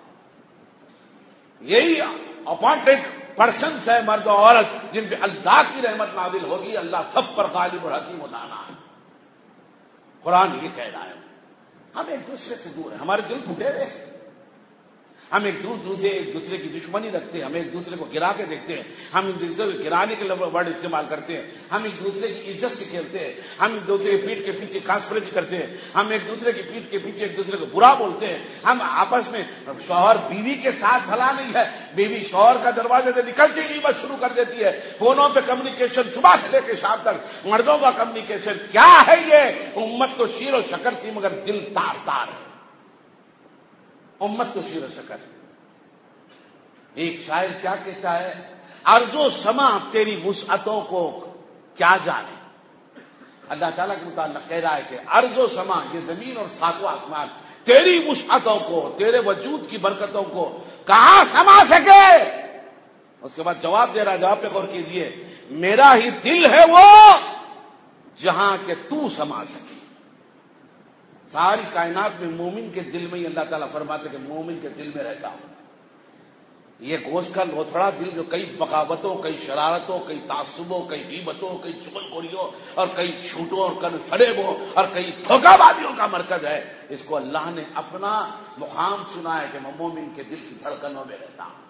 Speaker 1: یہی اپوائنٹڈ پرسنس ہے مرد و عورت جن پہ اللہ کی رحمت نازل ہوگی. اللہ سب پر غالب اور حکیم و دانا ہے. قرآن یہ کہہ رہا ہے. ہم ایک دوسرے سے دور ہیں, ہمارے دل ٹوٹے ہوئے ہیں, ہم ایک دوسرے کی دشمنی رکھتے ہیں, ہم ایک دوسرے کو گرا کے دیکھتے ہیں, ہم ایک دوسرے کو گرانے کے ورڈ استعمال کرتے ہیں, ہم ایک دوسرے کی عزت سے کھیلتے ہیں, ہم ایک دوسرے کی پیٹھ کے پیچھے کانسپریسی کرتے ہیں, ہم ایک دوسرے کی پیٹھ کے پیچھے ایک دوسرے کو برا بولتے ہیں. ہم آپس میں شوہر بیوی کے ساتھ بھلا نہیں ہے, بیوی شوہر کا دروازے سے نکلتی ہی بس شروع کر دیتی ہے. فونوں پہ کمیونیکیشن صبح سے لے کے شام تک, مردوں کا کمیونیکیشن کیا ہے یہ؟ امت تو شیر و شکر تھی مگر دل تار تار ہے. امت تو شیر و شکر ہے. ایک شاعر کیا کہتا ہے, ارض و سما تیری وسعتوں کو کیا جانے. اللہ تعالیٰ کے متعلق کہہ رہا ہے کہ ارض و سما, یہ زمین اور ساتواں آسمان, تیری وسعتوں کو, تیرے وجود کی برکتوں کو کہاں سما سکے. اس کے بعد جواب دے رہا ہے, جواب پہ غور کیجئے. میرا ہی دل ہے وہ جہاں کہ تو سما سکے. ساری کائنات میں مومن کے دل میں ہی اللہ تعالیٰ فرماتے کہ مومن کے دل میں رہتا ہوں. یہ گوشت کا لوتھڑا دل جو کئی بغاوتوں, کئی شرارتوں, کئی تعصبوں, کئی غیبتوں, کئی چغل خوریوں اور کئی جھوٹوں اور کئی فریبوں اور کئی دھوکہ بازیوں کا مرکز ہے, اس کو اللہ نے اپنا مقام سنا ہے کہ میں مومن کے دل کی دھڑکنوں میں رہتا ہوں.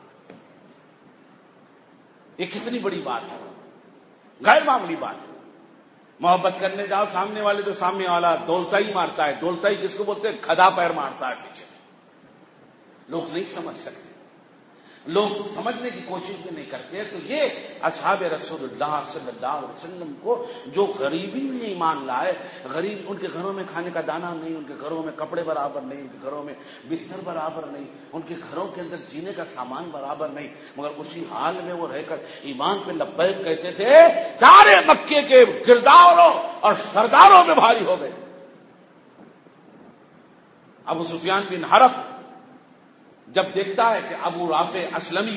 Speaker 1: یہ کتنی بڑی بات ہے, غیر معمولی بات ہے. محبت کرنے جاؤ, سامنے والے تو سامنے والا دولتا ہی مارتا ہے. دولتا ہی کس کو بولتے ہیں؟ کھدا پیر مارتا ہے پیچھے. لوگ نہیں سمجھ سکتے, لوگ سمجھنے کی کوشش بھی نہیں کرتے. تو یہ اصحاب رسول اللہ صلی اللہ علیہ وسلم کو جو غریبی میں ایمان لائے, غریب ان کے گھروں میں کھانے کا دانہ نہیں, ان کے گھروں میں کپڑے برابر نہیں, ان کے گھروں میں بستر برابر نہیں, ان کے گھروں کے اندر جینے کا سامان برابر نہیں, مگر اسی حال میں وہ رہ کر ایمان پہ لبیک کہتے تھے. سارے مکے کے کرداروں اور سرداروں میں بھاری ہو گئے. ابو سفیان بن حرب جب دیکھتا ہے کہ ابو رافع اسلمی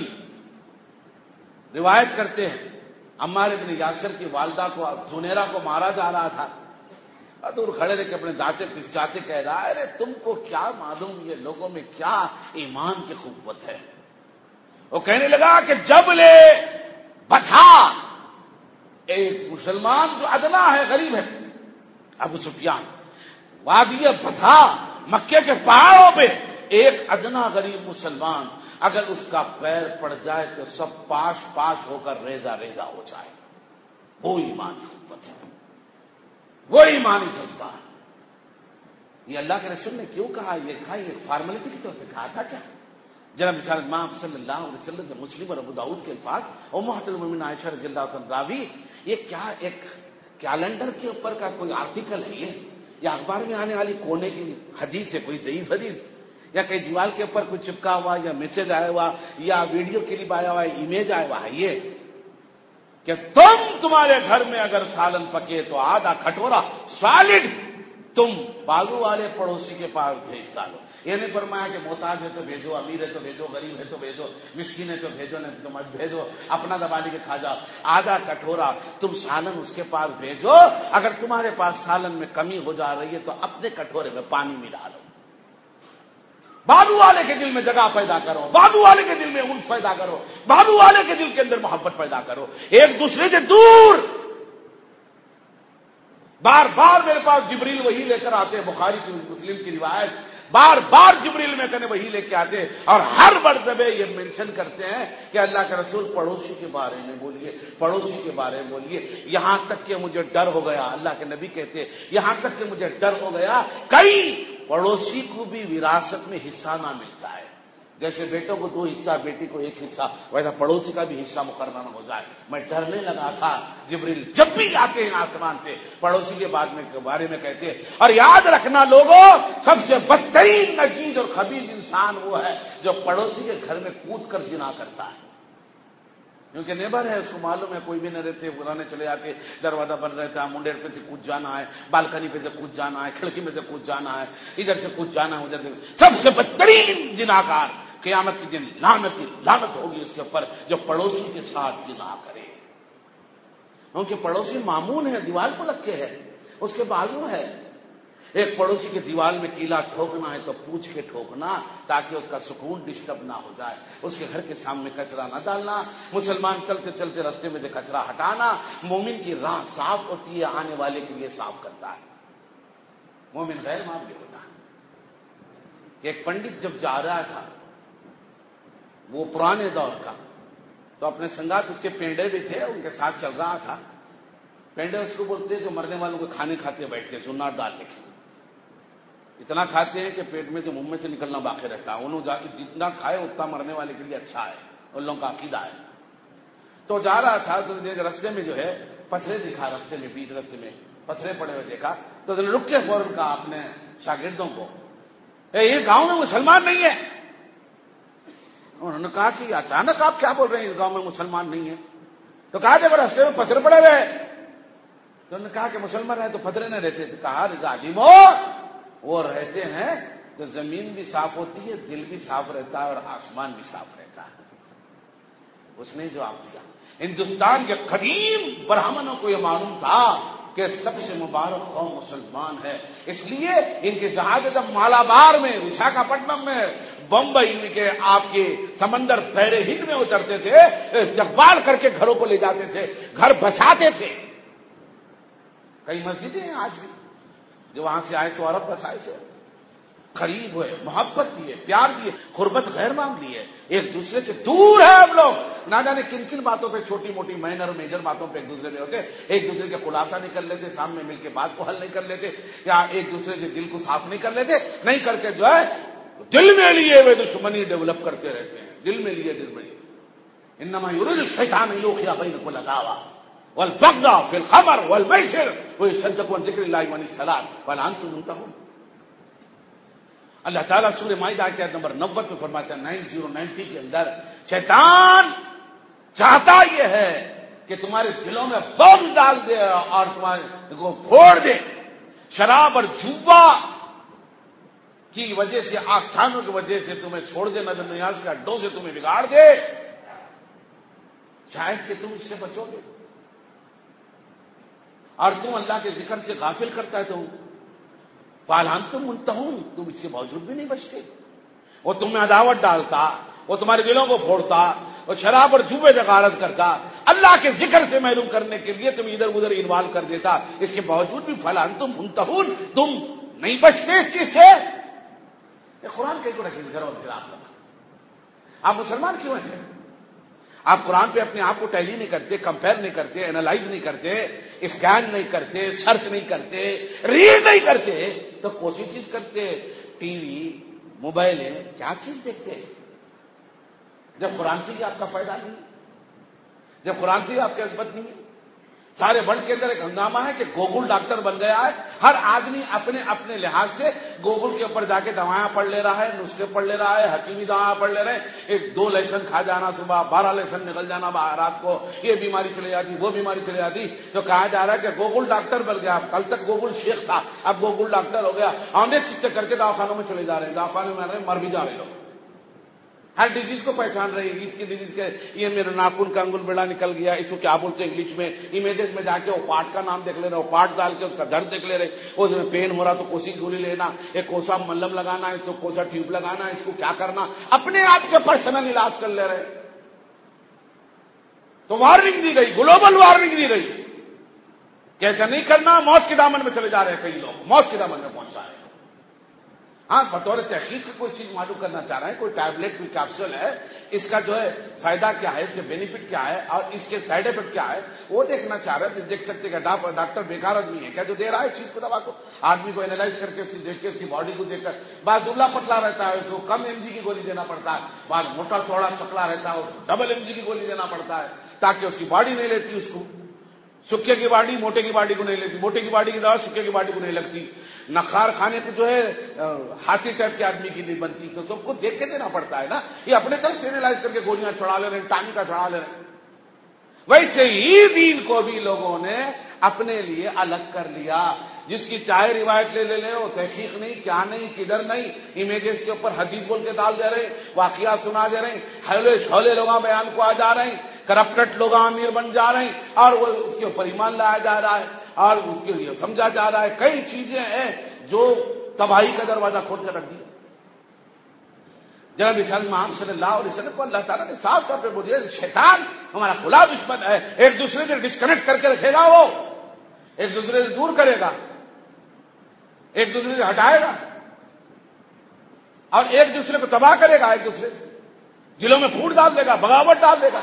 Speaker 1: روایت کرتے ہیں عمار بن یاسر کی والدہ کو, زنیرہ کو مارا جا رہا تھا, دور کھڑے رہ کے اپنے دانتے پسکاتے کہہ رہا ہے ارے تم کو کیا معلوم یہ لوگوں میں کیا ایمان کی قوت ہے. وہ کہنے لگا کہ جب لے بٹھا ایک مسلمان جو ادنا ہے غریب ہے ابو سفیان وادی بٹھا مکے کے پہاڑوں پہ ایک ادنا غریب مسلمان اگر اس کا پیر پڑ جائے تو سب پاش پاش ہو کر ریزہ ریزہ ہو جائے. وہ ایمان کی قوت ہے, وہ ایمانی جذبہ ہے. یہ اللہ کے رسول نے کیوں کہا؟ یہ کہا یہ فارملٹی کے طور پہ کہا تھا کیا؟ جناب مثال امام صلی اللہ علیہ وسلم سے مسلم اور ابو داؤد کے الفاظ اور امہات المومنین عائشہ رضی اللہ عنہا راوی. یہ کیا ایک کیلنڈر کے اوپر کا کوئی آرٹیکل ہے یہ یا اخبار میں آنے والی کونے کی حدیث ہے, کوئی ضعیف حدیث یا کہیں دیوار کے اوپر کوئی چپکا ہوا یا میسج آیا ہوا یا ویڈیو کلپ آیا ہوا امیج آیا ہوا ہے یہ کہ تمہارے گھر میں اگر سالن پکے تو آدھا کھٹورا سالڈ تم بازو والے پڑوسی کے پاس بھیج ڈالو. یہ نہیں فرمایا کہ محتاج ہے تو بھیجو, امیر ہے تو بھیجو, غریب ہے تو بھیجو, مسکین ہے تو بھیجو, نہیں تو مت بھیجو, اپنا دبا لی کے کھا جاؤ. آدھا کٹورا تم سالن اس کے پاس بھیجو. اگر تمہارے پاس سالن میں کمی ہو جا رہی ہے تو اپنے کٹورے میں پانی ملا لو. بازو والے کے دل میں جگہ پیدا کرو, بازو والے کے دل میں الف پیدا کرو, بازو والے کے دل کے اندر محبت پیدا کرو, ایک دوسرے سے دور. بار بار میرے پاس جبریل وہی لے کر آتے, بخاری کی مسلم کی روایت, بار بار جبریل میں کہنے وہی لے کے آتے اور ہر مرتبہ یہ مینشن کرتے ہیں کہ اللہ کے رسول پڑوسی کے بارے میں بولیے, پڑوسی کے بارے میں بولیے. یہاں تک کہ مجھے ڈر ہو گیا, اللہ کے نبی کہتے یہاں تک کہ مجھے ڈر ہو گیا کئی پڑوسی کو بھی وراثت میں حصہ نہ ملتا ہے. جیسے بیٹوں کو 2 حصہ, بیٹی کو 1 حصہ, ویسا پڑوسی کا بھی حصہ مقرر نہ ہو جائے. میں ڈرنے لگا تھا. جبریل جب بھی آتے ہیں آسمان سے پڑوسی کے بارے میں کہتے ہیں. اور یاد رکھنا لوگوں, سب سے بدترین نجیز اور خبیث انسان وہ ہے جو پڑوسی کے گھر میں کود کر زنا کرتا ہے. کیونکہ نیبر ہے, اس کو معلوم ہے کوئی بھی نہ رہتے, پرانے چلے جاتے, دروازہ بند رہتا ہے, منڈیر پہ سے کود جانا ہے, بالکنی پہ سے کود جانا ہے, کھڑکی میں سے کود جانا ہے, ادھر سے کود جانا ہے, ادھر سے. سب سے بدترین زناکار قیامت کے دن لعنت ہوگی اس کے اوپر جو پڑوسی کے ساتھ زنا کرے. کیونکہ پڑوسی معمون ہے, دیوار کو لگ کے ہے, اس کے بازو ہے. ایک پڑوسی کے دیوار میں کیلا ٹھوکنا ہے تو پوچھ کے ٹھوکنا تاکہ اس کا سکون ڈسٹرب نہ ہو جائے. اس کے گھر کے سامنے کچرا نہ ڈالنا. مسلمان چلتے چلتے راستے میں سے کچرا ہٹانا. مومن کی راہ صاف ہوتی ہے, آنے والے کے لیے صاف کرتا ہے. مومن غیر معمولی ہوتا ہے. ایک پنڈت جب جا رہا تھا, وہ پرانے دور کا, تو اپنے سنگات اس کے پینڈے بھی تھے, ان کے ساتھ چل رہا تھا. پینڈے اس کو بولتے ہیں جو مرنے والوں کو کھانے کھاتے بیٹھتے, سنار ڈال کے اتنا کھاتے ہیں کہ پیٹ میں سے منہ میں سے نکلنا باقی رہتا ہے. انہوں جتنا کھائے اتنا مرنے والے کے لیے اچھا ہے, ان لوگوں کا عقیدہ ہے. تو جا رہا تھا تو رستے میں جو ہے پتھرے دکھا, رستے میں بیچ رستے میں پتھرے پڑے ہوئے دیکھا تو رک کے فوراً کہا اپنے شاگردوں کو, یہ گاؤں میں مسلمان نہیں ہے. انہوں نے کہا کہ اچانک آپ کیا بول رہے ہیں اس گاؤں میں مسلمان نہیں ہے؟ تو کہا جب رستے میں پتھر پڑے ہوئے, تو انہوں نے کہا کہ مسلمان رہے تو پتھرے نہ رہتے. تو کہا ظالمو, وہ رہتے ہیں تو زمین بھی صاف ہوتی ہے, دل بھی صاف رہتا ہے اور آسمان بھی صاف رہتا ہے. اس نے جواب دیا. ہندوستان کے قدیم برہمنوں کو یہ معلوم تھا کہ سب سے مبارک قوم مسلمان ہے, اس لیے ان کے جہاز جب مالابار میں, وشاکھاپٹنم میں, بمبئی کے آپ کے سمندر بحر ہند میں اترتے تھے, استقبال کر کے گھروں کو لے جاتے تھے, گھر بساتے تھے. کئی مسجدیں ہیں آج بھی جو وہاں سے آئے تو عرب بسائے سے قریب ہوئے, محبت دیے, پیار دیے, قربت غیر معمولی ہے. ایک دوسرے سے دور ہے ہم لوگ, نہ جانے کن کن باتوں پہ, چھوٹی موٹی مائنر میجر باتوں پہ ایک دوسرے میں ہوتے, ایک دوسرے کے خلاصہ نہیں کر لیتے, سامنے مل کے بات کو حل نہیں کر لیتے, یا ایک دوسرے سے دل کو صاف نہیں کر لیتے, نہیں کر کے جو ہے دل میں لیے وہ دشمنی ڈیولپ کرتے رہتے ہیں. دل میں لیے انما یرید الشیطان ان یوقع بینکم العداوۃ والبغضاء فی الخمر والمیسر ویصدکم عن ذکر اللہ وعن الصلاۃ فہل انتم منتہون. اللہ تعالیٰ سورہ مائدہ آیت نمبر 90 میں فرماتا ہے, 90 کے اندر, شیطان چاہتا یہ ہے کہ تمہارے دلوں میں بغض ڈال دے اور تمہارے کو پھوڑ دے. شراب اور جوا کی وجہ سے, آستانوں کی وجہ سے تمہیں چھوڑ دے, نظر نیاز کے اڈوں سے تمہیں بگاڑ دے. شاید کہ تم اس سے بچو گے. اور تم اللہ کے ذکر سے غافل کرتا ہے تو فَهَلْ أَنْتُمْ مُنْتَهُونَ، تم اس کے باوجود بھی نہیں بچتے. وہ تم میں عداوت ڈالتا، وہ تمہارے دلوں کو پھوڑتا، وہ شراب اور جوئے غارت کرتا، اللہ کے ذکر سے محروم کرنے کے لیے تم ادھر ادھر انوالو کر دیتا. اس کے باوجود بھی فَهَلْ أَنْتُمْ مُنْتَهُونَ، تم نہیں بچتے اس چیز سے. یہ قرآن کہیں کو رکھیں گھروں میں. آپ مسلمان کیوں ہیں؟ آپ قرآن پہ اپنے آپ کو ٹیلی نہیں کرتے، کمپیئر نہیں کرتے، اینالائز نہیں کرتے، اسکین نہیں کرتے، سرچ نہیں کرتے، ریڈ نہیں کرتے، تو کون سی چیز کرتے؟ ٹی وی، موبائل ہے، کیا چیز دیکھتے ہیں؟ جب قرآن سے ہی آپ کا فائدہ نہیں، جب قرآن سے ہی آپ کی عزت نہیں ہے. سارے ورلڈ کے اندر ایک ہنگامہ ہے کہ گوگل ڈاکٹر بن گیا ہے. ہر آدمی اپنے اپنے لحاظ سے گوگل کے اوپر جا کے دوائیں پڑھ لے رہا ہے، نسخے پڑھ لے رہا ہے، حکیمی دوائیں پڑھ لے رہے ہیں. ایک 2 لیسن کھا جانا صبح، 12 لیسن نکل جانا رات کو، یہ بیماری چلی جاتی، وہ بیماری چلی جاتی. تو کہا جا رہا ہے کہ گوگل ڈاکٹر بن گیا. کل تک گوگل شیخ تھا، اب گوگل ڈاکٹر ہو گیا. آنے چیزیں کر کے دواخانوں میں چلے جا رہے ہیں، دواخانوں میں مر بھی جا رہے لوگ. ہر ڈیزیز کو پہچان رہی ہے. اس کی ڈیزیز کے یہ میرے ناخن کا انگل بیڑا نکل گیا، اس کو کیا بولتے ہیں انگلش میں. امیجز میں جا کے وہ پارٹ کا نام دیکھ لے رہے، وہ پارٹ ڈال کے اس کا درد دیکھ لے رہے. وہ جو پین ہو رہا تو کوسی گولی لینا، ایک کوسا ملم لگانا، اس کو کوسا ٹیوب لگانا، اس کو کیا کرنا، اپنے آپ سے پرسنل علاج کر لے رہے. تو وارننگ دی گئی، گلوبل وارننگ دی گئی کہ ایسا نہیں کرنا. موت کے دامن میں چلے جا رہے ہیں کئی لوگ، موت کے دامن میں پہنچا رہے ہیں. ہاں، بطور تحقیق کی کوئی چیز معلوم کرنا چاہ رہے ہیں، کوئی ٹیبلٹ، کوئی کیپسول ہے، اس کا جو ہے فائدہ کیا ہے، اس کے بینیفٹ کیا ہے اور اس کے سائڈ افیکٹ کیا ہے، وہ دیکھنا چاہ رہے ہیں. دیکھ سکتے کہ ڈاکٹر بیکار آدمی ہے کیا جو دے رہا ہے اس چیز کو، دوا کو. آدمی کو اینالائز کر کے اس کی دیکھ کے اس کی باڈی کو دیکھ کر، بعض دبلا پتلا رہتا ہے اس کو کم ایم جی کی گولی دینا پڑتا ہے، بعض موٹا چوڑا چکلا رہتا ہے اس کو ڈبل ایم جی کی گولی دینا پڑتا ہے تاکہ اس کی باڈی نہیں لیتی اس کو. سکے کی باڈی موٹے کی باڈی کو نہیں لیتی، موٹے کی باڈی کی دوا سکے کی باڈی کو نہیں لگتی. نخار کھانے کو جو ہے ہاتھی ٹائپ کے آدمی کی نہیں بنتی. تو سب کو دیکھ کے دینا پڑتا ہے نا. یہ اپنے طرف سے اینالائز کر کے گولیاں چڑھا لے رہے ہیں، ٹانکا چڑھا لے رہے ہیں. ویسے ہی دین کو بھی لوگوں نے اپنے لیے الگ کر لیا. جس کی چاہے روایت لے لے وہ تحقیق نہیں، کیا نہیں، کدھر نہیں، امیجز کے اوپر حدیث بول کے ڈال دے رہے ہیں، واقعات سنا دے رہے ہیں، حولے شولے لوگ بیان کو آ جا رہے ہیں، کرپٹڈ لوگ امیر بن جا رہے ہیں اور وہ اس کے اوپر ایمان لایا جا رہا ہے اور اس کے لیے سمجھا جا رہا ہے. کئی چیزیں ہیں جو تباہی کا دروازہ کھول کر رکھ دیا. جناب محمد صلی اللہ علیہ وسلم کو اللہ تعالیٰ نے صاف طور پہ بولیا شیطان ہمارا کھلا دشمن ہے. ایک دوسرے سے ڈسکنیکٹ کر کے رکھے گا، وہ ایک دوسرے سے دور کرے گا، ایک دوسرے سے ہٹائے گا اور ایک دوسرے کو تباہ کرے گا. ایک دوسرے سے دلوں میں پھوٹ ڈال دے گا، بغاوت ڈال دے گا.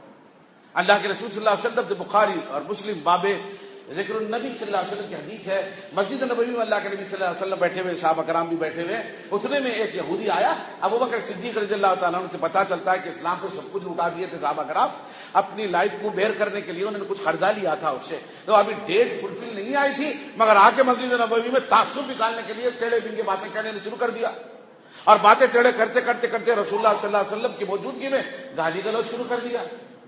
Speaker 1: اللہ کے رسول صلی اللہ علیہ وسلم سے بخاری اور مسلم باب ذکر النبی صلی اللہ علیہ وسلم کی حدیث ہے. مسجد نبوی میں اللہ کے نبی صلی اللہ علیہ وسلم بیٹھے ہوئے، صحابہ کرام بھی بیٹھے ہوئے. اتنے میں ایک یہودی آیا. ابو بکر صدیق رضی اللہ تعالیٰ عنہ سے پتا چلتا ہے کہ اسلام کو سب کچھ لوٹا دیے تھے صحابہ کرام. اپنی لائف کو بیر کرنے کے لیے انہوں نے کچھ قرضہ لیا تھا اس سے، تو ابھی ڈیٹ فلفل نہیں آئی تھی، مگر آ کے مسجد نبوی میں تعصب نکالنے کے لیے ٹیڑھے بنگے باتیں کہنے شروع کر دیا. اور باتیں ٹیڑھے کرتے کرتے کرتے رسول اللہ صلی اللہ علیہ وسلم کی موجودگی میں گالی گلوچ شروع کر دیا.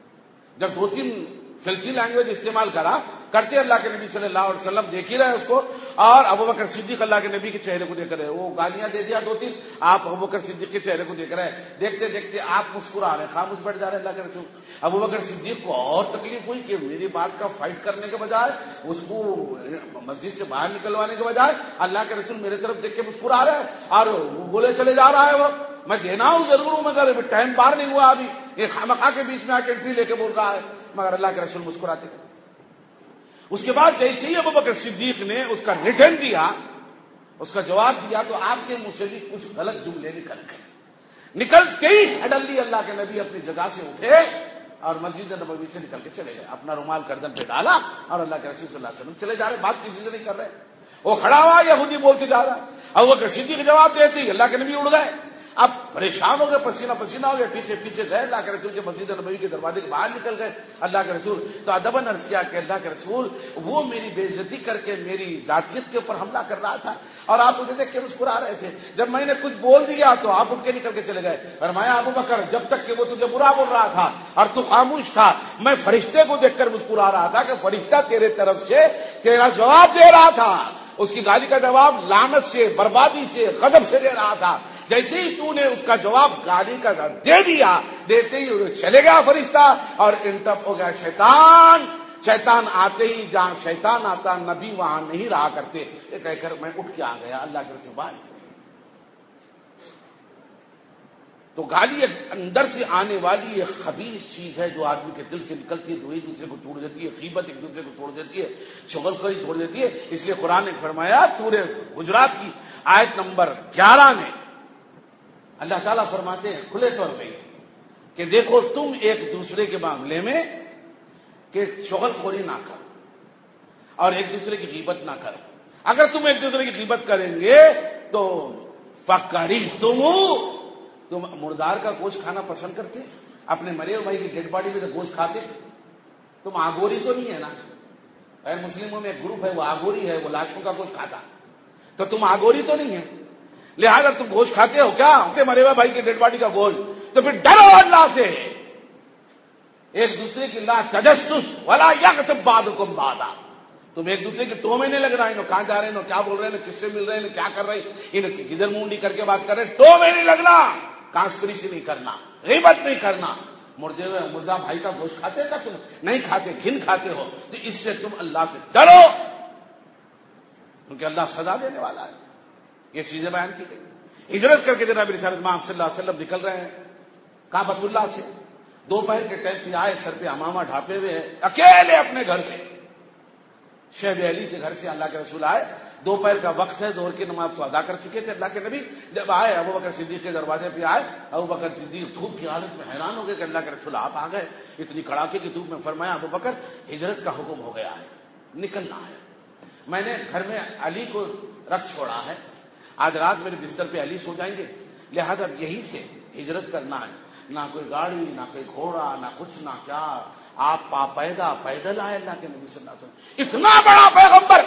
Speaker 1: جب 2-3 فلسی لینگویج استعمال کرتے اللہ کے نبی صلی اللہ علیہ وسلم دیکھ ہی رہے اس کو، اور ابو بکر صدیق اللہ کے نبی کے چہرے کو دیکھ رہے. وہ گالیاں دے دیا 2-3، آپ ابو بکر صدیق کے چہرے کو دیکھ رہے ہیں. دیکھتے دیکھتے آپ مسکرا رہے ہیں، خاموش بیٹھ جا رہے ہیں. اللہ کے رسول ابو بکر صدیق کو اور تکلیف ہوئی کہ میری بات کا فائٹ کرنے کے بجائے، اس کو مسجد سے باہر نکلوانے کے بجائے اللہ کے رسول میرے طرف دیکھ کے مسکرا رہے ہیں اور بولے چلے جا رہا ہے. وہ میں دینا ہوں ضرور ہوں مگر ٹائم پار نہیں ہوا ابھی. یہ خامخا کے بیچ میں آ کے انٹری لے کے بول رہا ہے، مگر اللہ کے رسول مسکراتے ہیں. اس کے بعد جیسے ہی ابو بکر صدیق نے اس کا ریٹرن دیا، اس کا جواب دیا، تو آپ کے منہ سے بھی کچھ غلط جملے نکل گئے. نکلتے ہی سڈنلی اللہ کے نبی اپنی جگہ سے اٹھے اور مسجد نبوی سے نکل کے چلے گئے. اپنا رومال گردن پہ ڈالا اور اللہ کے رسول صلی اللہ علیہ وسلم چلے جا رہے. بات کسی سے نہیں کر رہے. وہ کھڑا ہوا یہودی بولتے جا رہا ہے. ابو بکر صدیق جواب دیتے ہی اللہ کے نبی اڑ گئے. اب پریشان ہو گئے، پسینہ پسینہ ہو گئے، پیچھے پیچھے گئے اللہ کے رسول کے مسجد نبوی کے دروازے کے باہر نکل گئے. اللہ کے رسول تو ادباً عرض کیا کہ اللہ کے رسول وہ میری بے عزتی کر کے میری ذاتیت کے اوپر حملہ کر رہا تھا اور آپ مجھے دیکھ کے مسکرا رہے تھے. جب میں نے کچھ بول دیا تو آپ اٹھ کے نکل کے چلے گئے. فرمایا ابو بکر جب تک کہ وہ تجھے برا بول رہا تھا اور تو خاموش تھا، میں فرشتے کو دیکھ کر مسکرا رہا تھا کہ فرشتہ تیرے طرف سے تیرا جواب دے رہا تھا. اس کی گالی کا جواب لعنت سے، بربادی سے، غضب سے دے رہا تھا. جیسے ہی تو نے اس کا جواب گالی کا دے دیا، دیتے ہی چلے گیا فرشتہ اور انٹپ ہو گیا شیطان. شیطان آتے ہی جہاں شیطان آتا نبی وہاں نہیں رہا کرتے، یہ کہہ کر میں اٹھ کے آ گیا اللہ کے رسول بات. تو گالی اندر سے آنے والی ایک خبیث چیز ہے جو آدمی کے دل سے نکلتی ہے، تو ایک دوسرے کو توڑ دیتی ہے، غیبت ایک دوسرے کو توڑ دیتی ہے، چغل خوری توڑ دیتی ہے. اس لیے قرآن نے فرمایا سورہ حجرات کی آیت نمبر 11 میں اللہ تعالیٰ فرماتے ہیں کھلے طور پہ کہ دیکھو تم ایک دوسرے کے معاملے میں کہ چغل خوری نہ کرو اور ایک دوسرے کی غیبت نہ کرو. اگر تم ایک دوسرے کی غیبت کریں گے تو تم مردار کا گوشت کھانا پسند کرتے، اپنے مرے ہوئے بھائی کی ڈیڈ باڈی میں تو گوشت کھاتے. تم آگوری تو نہیں ہے نا؟ مسلموں میں ایک گروپ ہے وہ آگوری ہے، وہ لاشوں کا گوشت کھاتا. تو تم آگوری تو نہیں ہے، لہذا تم گوشت کھاتے ہو کیا ان کے مرے ہوئے بھائی کی ڈیڈ باڈی کا گوشت؟ تو پھر ڈرو اللہ سے، ایک دوسرے کی لا تجسس ولا یغتب بعضکم بعضا. تم ایک دوسرے کی ٹو میں نہیں لگ رہا ہے، کہاں جا رہے ہیں، کیا بول رہے ہیں، کس سے مل رہے ہیں، کیا کر رہے ہیں، کدھر منڈی کر کے بات کر رہے ہیں. ٹو میں نہیں لگنا، کانسپریسی نہیں کرنا، غیبت نہیں کرنا. مردے ہوئے مردہ بھائی کا گوشت کھاتے کا تم نہیں کھاتے، گھن کھاتے ہو، تو اس سے تم اللہ سے ڈرو کیونکہ اللہ سزا دینے والا ہے. یہ چیزیں بیان کی گئی. ہجرت کر کے جناب رسالت مآب صلی اللہ علیہ وسلم نکل رہے ہیں کعبۃ اللہ سے. دوپہر کے ٹائم پہ آئے، سر پہ امامہ ڈھانپے ہوئے ہیں، اکیلے اپنے گھر سے، شیب علی کے گھر سے اللہ کے رسول آئے. دوپہر کا وقت ہے، ظہر کی نماز تو ادا کر چکے تھے اللہ کے نبی. جب آئے ابوبکر صدیق کے دروازے پہ آئے، ابوبکر صدیق دھوپ کی حالت میں حیران ہو گئے کہ اللہ کے رسول آپ آ گئے اتنی کڑاکے کی دھوپ میں. فرمایا ابوبکر ہجرت کا حکم ہو گیا ہے، نکلنا ہے. میں نے گھر میں علی کو رکھ چھوڑا ہے، آج رات میرے بستر پہ علی سو جائیں گے، لہذا یہی سے ہجرت کرنا ہے. نہ کوئی گاڑی، نہ کوئی گھوڑا، نہ کچھ، نہ کیا. آپ پیدل آئے اللہ کے نبی صلی اللہ علیہ وسلم. اتنا بڑا پیغمبر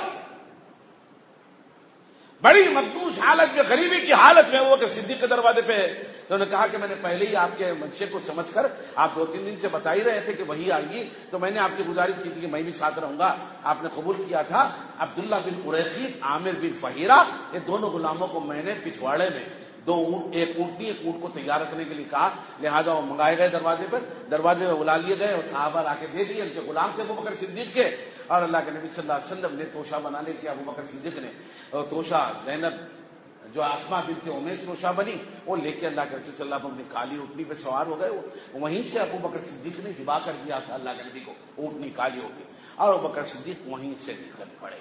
Speaker 1: بڑی مقبوض حالت میں، غریبی کی حالت میں وہ کہ صدیق کے دروازے پہ ہے. تو انہوں نے کہا کہ میں نے پہلے ہی آپ کے منشے کو سمجھ کر، آپ 2-3 دن سے بتا ہی رہے تھے کہ وہی آئے گی، تو میں نے آپ سے گزارش کی تھی کہ میں بھی ساتھ رہوں گا. آپ نے قبول کیا تھا. عبداللہ بن قریشی، عامر بن فہیرہ، یہ دونوں غلاموں کو میں نے پچھواڑے میں ایک اونٹ کو تیار رکھنے کے لیے کہا، لہذا وہ منگائے گئے دروازے میں بلا لیے گئے اور صحابہ لا کے دے دیے. ان کے غلام تھے ابوبکر صدیق کے، اور اللہ کے نبی صلی اللہ علیہ وسلم نے توشہ بنانے کیا ابوبکر صدیق نے. اور توشہ زینب جو اسماء بنت امیس توشہ بنی، وہ لے کے اللہ کے رسول صلی اللہ علیہ وسلم اپنی کالی اونٹنی پہ سوار ہو گئے. وہیں سے ابوبکر صدیق نے ہبا کر دیا تھا اللہ کے نبی کو اونٹنی کالی اونٹنی، اور ابوبکر صدیق وہیں سے نکل پڑے.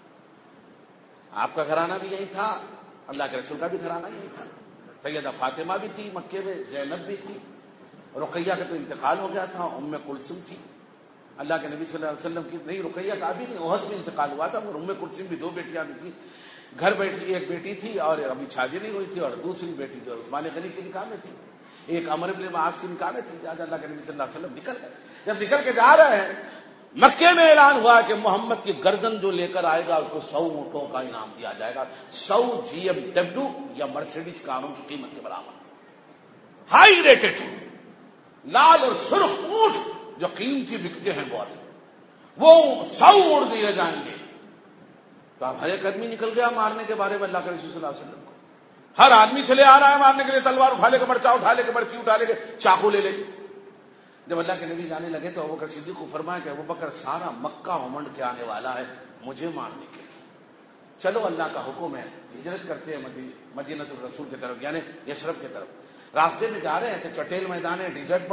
Speaker 1: آپ کا گھرانہ بھی یہی تھا، اللہ کے رسول کا بھی گھرانہ یہی تھا. سیدہ فاطمہ بھی تھی مکے میں، زینب بھی تھی، رقیہ کا تو انتقال ہو گیا تھا، ام کلثوم تھی. اللہ کے نبی صلی اللہ علیہ وسلم کی نہیں، رقیہ کا ابھی نہیں، احد میں انتقال ہوا تھا. اور ام کلثوم بھی 2 بیٹیاں بھی تھیں. گھر بیٹی ایک بیٹی تھی اور ابھی شادی نہیں ہوئی تھی، اور دوسری بیٹی جو عثمان غنی کے نکاح میں تھی، ایک عمرو بن العاص کے نکاح میں تھی. اللہ کے نبی صلی اللہ علیہ وسلم نکل گئے. جب نکل کے جا رہے ہیں، مکے میں اعلان ہوا کہ محمد کی گردن جو لے کر آئے گا اس کو 100 اونٹوں کا انعام دیا جائے گا. 100 BMW یا مرسیڈیز کاروں کی قیمت کے برابر، ہائی ریٹڈ لال اور سرخ اونٹ جو قیمتی بکتے ہیں بہت، وہ 100 اونٹ دیے جائیں گے. تو اب ہر ایک آدمی نکل گیا مارنے کے بارے میں اللہ کے رسول صلی اللہ علیہ وسلم کو. ہر آدمی چلے آ رہا ہے مارنے کے لیے، تلوار اٹھا لے کے، مرچا اٹھا لے کے، برچی اٹھا لے کے، چاقو لے لے کے. جب اللہ کے نبی جانے لگے تو ابوبکر صدیق کو فرمایا کہ ابوبکر سارا مکہ امنڈ کے آنے والا ہے مجھے مارنے کے لیے، چلو اللہ کا حکم ہے. ہجرت کرتے ہیں مدینہ الرسول کی طرف، یعنی یثرب کی طرف. راستے میں جا رہے ہیں تو چٹیل میدان ہے، ڈیزرٹ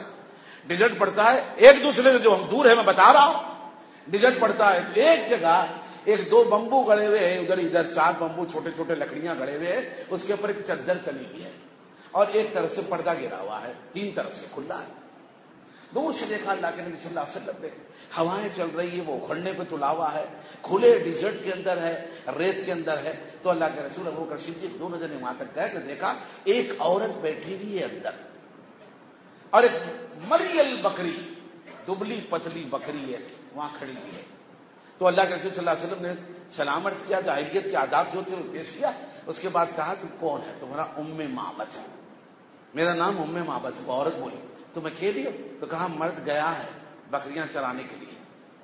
Speaker 1: پڑتا ہے ایک دوسرے سے جو ہم دور ہے، میں بتا رہا ہوں، ڈیزرٹ پڑتا ہے. ایک جگہ 2 بمبو گڑے ہوئے ہیں، ادھر 4 بمبو چھوٹے چھوٹے لکڑیاں گڑے ہوئے ہیں، اس کے اوپر ایک چادر تلی ہوئی ہے اور ایک طرف سے پردہ گرا ہوا ہے، 3 طرف سے کھلا ہے. دور سے دیکھا اللہ کے نبی صلی اللہ علیہ وسلم نے، ہوائیں چل رہی ہے، وہ اکھڑنے پہ تلا ہوا ہے، کھلے ڈیزرٹ کے اندر ہے، ریت کے اندر ہے. تو اللہ کے رسول ابوبکر صدیق دونوں جنے وہاں تک گئے تو دیکھا ایک عورت بیٹھی ہوئی ہے اندر، اور ایک مریل بکری، دبلی پتلی بکری ہے وہاں کھڑی ہوئی ہے. تو اللہ کے رسول صلی اللہ علیہ وسلم نے سلام عرض کیا، جاہلیت کے آداب جو تھے وہ پیش کیا. اس کے بعد کہا کہ کون ہے؟ تمہارا ام معبد ہے. میرا نام ام معبد ہے. وہ عورت بولی تم اکیلی ہو؟ تو کہا مرد گیا ہے بکریاں چرانے کے لیے.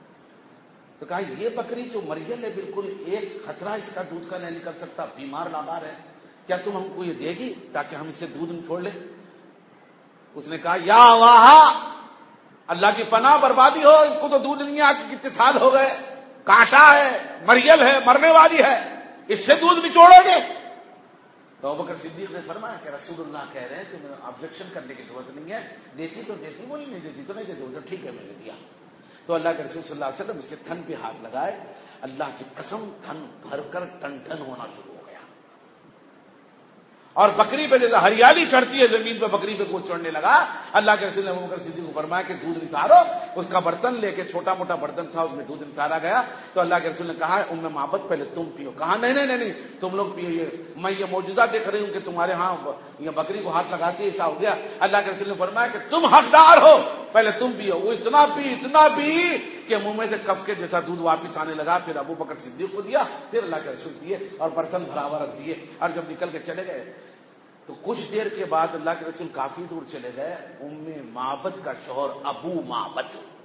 Speaker 1: تو کہا یہ بکری جو مریل ہے بالکل ایک خطرہ اس کا دودھ کا نہیں نکل سکتا، بیمار لابار ہے، کیا تم ہم کو یہ دے گی تاکہ ہم اسے دودھ نچوڑ لیں؟ اس نے کہا یا واہ اللہ کی پناہ بربادی ہو، اس کو تو دودھ نہیں آ کے کتنے سال ہو گئے، کانٹا ہے، مریل ہے، مرنے والی ہے، اس سے دودھ نچوڑو گے؟ تو ابوبکر صدیق نے فرمایا کہ رسول اللہ کہہ رہے ہیں کہ آبجیکشن کرنے کی ضرورت نہیں ہے، دیتی تو دیتی، بولی نہیں دیتی تو نہیں دیتی، تو ٹھیک ہے میں نے دیا۔ تو اللہ کے رسول صلی اللہ علیہ وسلم اس کے تھن پہ ہاتھ لگائے، اللہ کی قسم تھن بھر کر ٹن ٹن ہونا شروع ہو گیا، اور بکری پہ جیسے ہریالی چڑھتی ہے زمین پہ، بکری پہ کچھ چڑھنے لگا۔ اللہ کے رسول نے ابوبکر صدیق کو فرمایا کہ دودھ نکالو۔ اس کا برتن لے کے، چھوٹا موٹا برتن تھا، اس میں دودھ نکالا گیا۔ تو اللہ کے رسول نے کہا ام معبد پہلے تم پیو۔ کہا نہیں نہیں نہیں، تم لوگ پیو، یہ میں یہ معجزہ دیکھ رہی ہوں کہ تمہارے ہاں یہ بکری کو ہاتھ لگاتی ہے، ایسا ہو گیا۔ اللہ کے رسول نے فرمایا کہ تم حقدار ہو، پہلے تم پیو۔ وہ اتنا پی کہ منہ میں سے کف کے جیسا دودھ واپس آنے لگا۔ پھر ابوبکر صدیق کو دیا، پھر اللہ کے رسول دیے، اور برتن بھرا ہوا رکھ دیے، اور جب نکل کے چلے گئے تو کچھ دیر کے بعد اللہ کے رسول کافی دور چلے گئے۔ ام معبد کا شوہر ابو معبد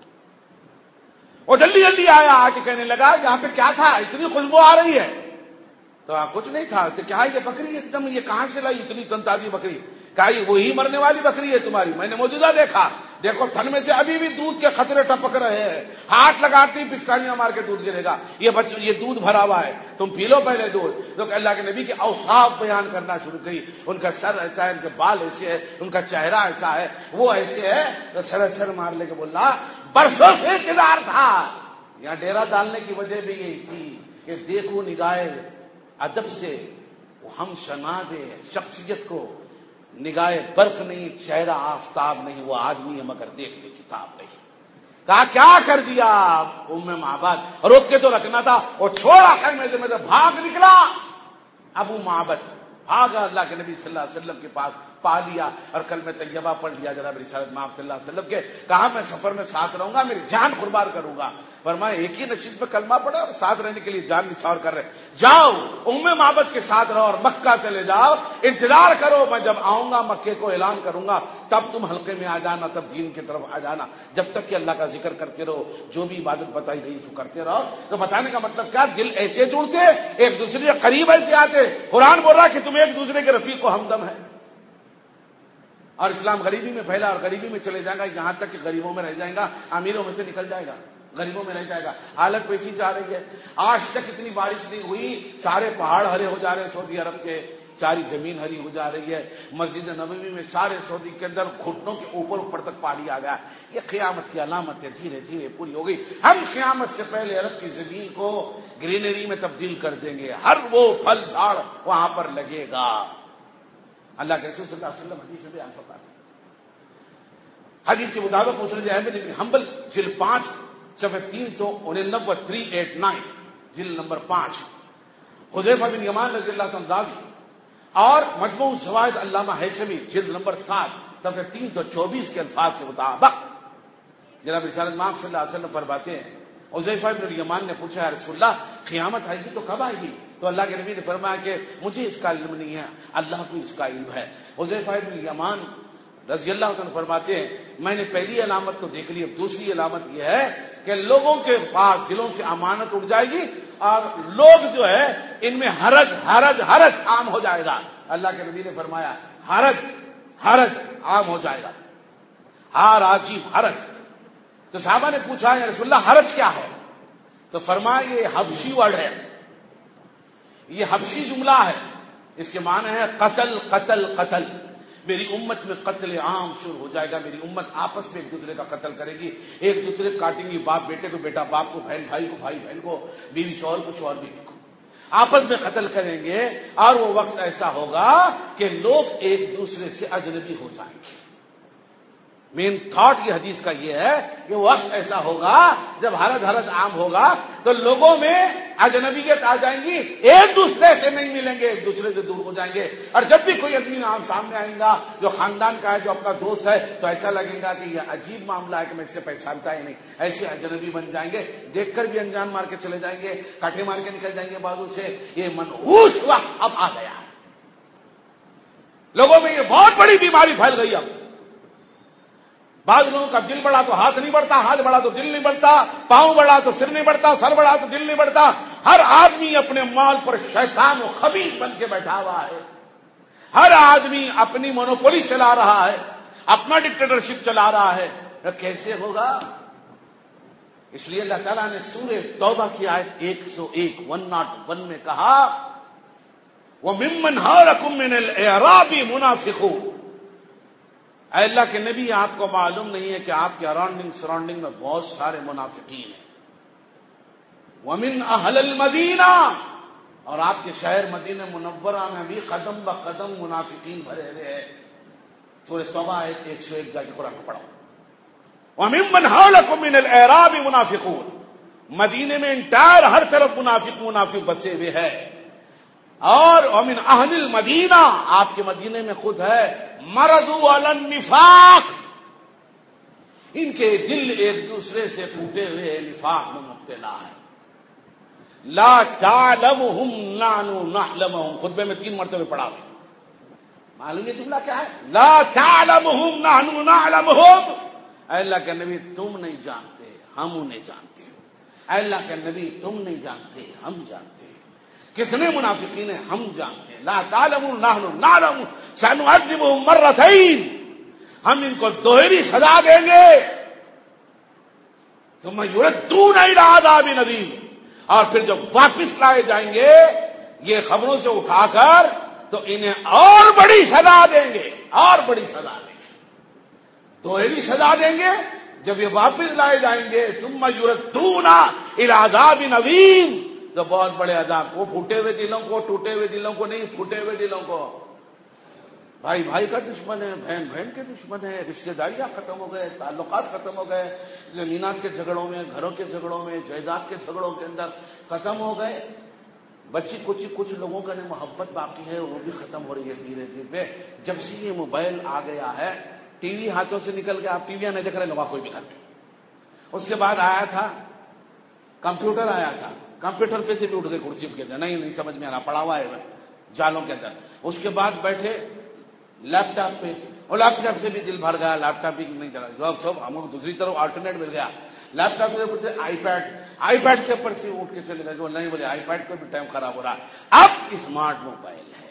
Speaker 1: وہ جلدی جلدی آیا، آ کے کہنے لگا یہاں پہ کیا تھا، اتنی خوشبو آ رہی ہے؟ تو کچھ نہیں تھا۔ تو کیا یہ بکری ایک دم یہ کہاں سے لائی اتنی تنتازی بکری؟ کہا یہ وہی مرنے والی بکری ہے تمہاری، میں نے معجزہ دیکھا، دیکھو تھن میں سے ابھی بھی دودھ کے خطرے ٹپک رہے ہیں، ہاتھ لگاتی پچکاریاں مار کے دودھ گرے گا، یہ دودھ بھرا ہوا ہے، تم پی لو پہلے دودھ۔ تو اللہ کے نبی کے اوصاف بیان کرنا شروع کی، ان کا سر ایسا ہے، ان کے بال ایسے ہے، ان کا چہرہ ایسا ہے، وہ ایسے ہے۔ تو سر مار لے کے بولا برسوں سے انتظار تھا۔ یہاں ڈیرا ڈالنے کی وجہ بھی یہی تھی کہ دیکھو نگاہ ادب سے ہم شناخت شخصیت کو، نگاہ برق نہیں، چہرہ آفتاب نہیں، وہ آدمی ہے مگر دیکھنے کتاب نہیں۔ کہا کیا کر دیا ام معبد، روک کے تو رکھنا تھا، وہ چھوڑا خیمے سے، میں سے بھاگ نکلا۔ ابو معبد بھاگا اللہ کے نبی صلی اللہ علیہ وسلم کے پاس، پا لیا اور کلمہ طیبہ پڑھ لیا جناب رسالت مآب صلی اللہ علیہ وسلم کے۔ کہا میں سفر میں ساتھ رہوں گا، میری جان قربان کروں گا۔ فرمایا ایک ہی نشید میں کلمہ پڑھا اور ساتھ رہنے کے لیے جان نچھاور کر رہے، جاؤ ام معبد کے ساتھ رہو اور مکہ چلے جاؤ، انتظار کرو، میں جب آؤں گا مکے کو اعلان کروں گا، تب تم حلقے میں آ جانا، تب دین کی طرف آ جانا، جب تک کہ اللہ کا ذکر کرتے رہو، جو بھی عبادت بتائی گئی تو کرتے رہو۔ تو بتانے کا مطلب کیا، دل ایسے جڑتے، ایک دوسرے کے قریب ایسے آتے۔ قرآن بول رہا کہ تم ایک دوسرے کے رفیق و ہمدم ہے، اور اسلام غریبی میں پھیلا اور غریبی میں چلے جائے گا، یہاں تک کہ غریبوں میں رہ جائے گا، امیروں میں سے نکل جائے گا، غریبوں میں رہ جائے گا۔ حالت پیچھے جا رہی ہے، آج تک اتنی بارش نہیں ہوئی، سارے پہاڑ ہرے ہو جا رہے ہیں سعودی عرب کے، ساری زمین ہری ہو جا رہی ہے۔ مسجد نبوی میں سارے سعودی کے اندر گھٹنوں کے اوپر تک پانی آ گیا۔ یہ قیامت کی علامت ہے، دھیرے دھیرے پوری ہو گئی۔ ہم قیامت سے پہلے عرب کی زمین کو گرینری میں تبدیل کر دیں گے، ہر وہ پھل جھاڑ وہاں پر لگے گا۔ اللہ کے رسول صلی اللہ علیہ وسلم حدیث میں بیان فرماتے ہیں، حدیث کے مطابق مسند احمد بن حنبل جلد 5 صفحہ 389 389 جلد نمبر 5، حذیفہ بن یمان رضی اللہ عنہ راوی، اور مجموع زوائد علامہ ہیثمی جلد نمبر 7 صفحہ 324 کے الفاظ کے مطابق جناب رسالت مآب صلی اللہ علیہ وسلم فرماتے ہیں، حذیفہ بن یمان نے پوچھا یا رسول اللہ قیامت آئے گی تو کب آئے گی؟ تو اللہ کے نبی نے فرمایا کہ مجھے اس کا علم نہیں ہے، اللہ کو اس کا علم ہے۔ حذیفہ بن یمان رضی اللہ عنہ فرماتے ہیں میں نے پہلی علامت تو دیکھ لی، اب دوسری علامت یہ ہے کہ لوگوں کے پاس دلوں سے امانت اٹھ جائے گی، اور لوگ جو ہے ان میں حرج عام ہو جائے گا۔ اللہ کے نبی نے فرمایا حرج عام ہو جائے گا، حرج۔ تو صحابہ نے پوچھا یا رسول اللہ حرج کیا ہے؟ تو فرمایا یہ حبشی ورڈ ہے، یہ حبشی جملہ ہے، اس کے معنی ہے قتل قتل قتل۔ میری امت میں قتل عام شروع ہو جائے گا، میری امت آپس میں ایک دوسرے کا قتل کرے گی، ایک دوسرے کو کاٹیں گی، باپ بیٹے کو، بیٹا باپ کو، بہن بھائی کو، بھائی بہن کو، بیوی شوہر کو، شوہر بیوی کو، آپس میں قتل کریں گے۔ اور وہ وقت ایسا ہوگا کہ لوگ ایک دوسرے سے اجنبی ہو جائیں گے۔ مین تھاٹ یہ حدیث کا یہ ہے کہ وقت ایسا ہوگا جب حرج عام ہوگا تو لوگوں میں اجنبیت آ جائیں گی، ایک دوسرے سے نہیں ملیں گے، ایک دوسرے سے دور ہو جائیں گے۔ اور جب بھی کوئی آدمی عام سامنے آئے گا جو خاندان کا ہے، جو اپنا دوست ہے، تو ایسا لگے گا کہ یہ عجیب معاملہ ہے کہ میں اس سے پہچانتا ہی نہیں، ایسے اجنبی بن جائیں گے، دیکھ کر بھی انجان مار کے چلے جائیں گے، کاٹے مار کے نکل جائیں گے بازو سے۔ یہ منحوس وقت اب آ گیا ہے، لوگوں میں یہ بہت بڑی بیماری پھیل گئی۔ اب بعض لوگوں کا دل بڑا تو ہاتھ نہیں بڑھتا، ہاتھ بڑا تو دل نہیں بڑھتا، پاؤں بڑا تو سر نہیں بڑھتا، سر بڑا تو دل نہیں بڑھتا۔ ہر آدمی اپنے مال پر شیطان و خبیث بن کے بیٹھا ہوا ہے، ہر آدمی اپنی مونوپولی چلا رہا ہے، اپنا ڈکٹیٹرشپ چلا رہا ہے۔ تو کیسے ہوگا؟ اس لیے اللہ تعالیٰ نے سورہ توبہ کی آیت 101 میں کہا وَمِمَّنْ حَوْلَكُم مِّنَ الْأَعْرَابِ مُنَافِقُونَ، اے اللہ کے نبی آپ کو معلوم نہیں ہے کہ آپ کے سراؤنڈنگ میں بہت سارے منافقین ہیں. وَمِنْ أَهْلِ الْمَدِينَةِ، اور آپ کے شہر مدینہ منورہ میں بھی قدم بقدم منافقین بھرے ہوئے ہیں. سورہ توبہ آیت 101 جا کے قرآن کو پڑھو. وَمِمَّنْ حَوْلَكُم مِّنَ الْأَعْرَابِ مُنَافِقُونَ، مدینے میں انٹائر ہر طرف منافق بسے ہوئے ہیں. اور وَمِنْ أَهْلِ الْمَدِينَةِ، آپ کے مدینے میں خود ہے مَرَضُوا عَلَى النِّفَاقِ، ان کے دل ایک دوسرے سے ٹوٹے ہوئے نفاق میں مبتلا ہے. لا تعلمهم نحن نعلمهم، خطبے میں 3 مرتبہ پڑھا. معلوم یہ جملہ کیا ہے؟ لا تعلمهم نحن نعلمهم، اے اللہ کے نبی تم نہیں جانتے ہم انہیں جانتے ہیں. اے اللہ کے نبی تم نہیں جانتے ہم جانتے ہیں. کتنے منافقین ہیں ہم جانتے ہیں. لا تعلمون نحن نعلم سنعذبهم مرتين، ہم ان کو دوہری سزا دیں گے. ثم يردون الى عذاب ندیم، اور پھر جب واپس لائے جائیں گے یہ خبروں سے اٹھا کر تو انہیں اور بڑی سزا دیں گے، اور بڑی سزا دیں گے. دوہری سزا دیں گے جب یہ واپس لائے جائیں گے. ثم يردون الى عذاب ندیم، تو بہت بڑے عذاب کو، پھوٹے ہوئے دلوں کو، ٹوٹے ہوئے دلوں کو نہیں، پھوٹے ہوئے دلوں کو. بھائی بھائی کا دشمن ہے، بہن بہن کے دشمن ہے، رشتہ داریاں ختم ہو گئے، تعلقات ختم ہو گئے، زمینات کے جھگڑوں میں، گھروں کے جھگڑوں میں، جائیداد کے جھگڑوں کے اندر ختم ہو گئے. بچی کچھ لوگوں کا محبت باقی ہے، وہ بھی ختم ہو رہی ہے دھیرے دھیرے. جب سے یہ موبائل آ گیا ہے، ٹی وی ہاتھوں سے نکل گیا، آپ ٹی وی نہیں دیکھ رہے لوگوں کوئی بھی گھر میں. اس کے بعد آیا تھا کمپیوٹر، آیا تھا کمپیوٹر پہ سے بھی اٹھ گئے کرسی کے اندر، نہیں سمجھ میں آ رہا، پڑا ہوا ہے جالوں کے اندر. اس کے بعد بیٹھے لیپ ٹاپ پہ، اور لیپ ٹاپ سے بھی دل بھر گیا، لیپ ٹاپ بھی نہیں چلا سب ہم کو دوسری طرف آلٹرنیٹ مل گیا. لیپ ٹاپ سے آئی پیڈ کے اوپر سے اٹھ کے چلے گئے، جو نہیں بولے آئی پیڈ پہ بھی ٹائم خراب ہو رہا ہے. اب اسمارٹ موبائل ہے،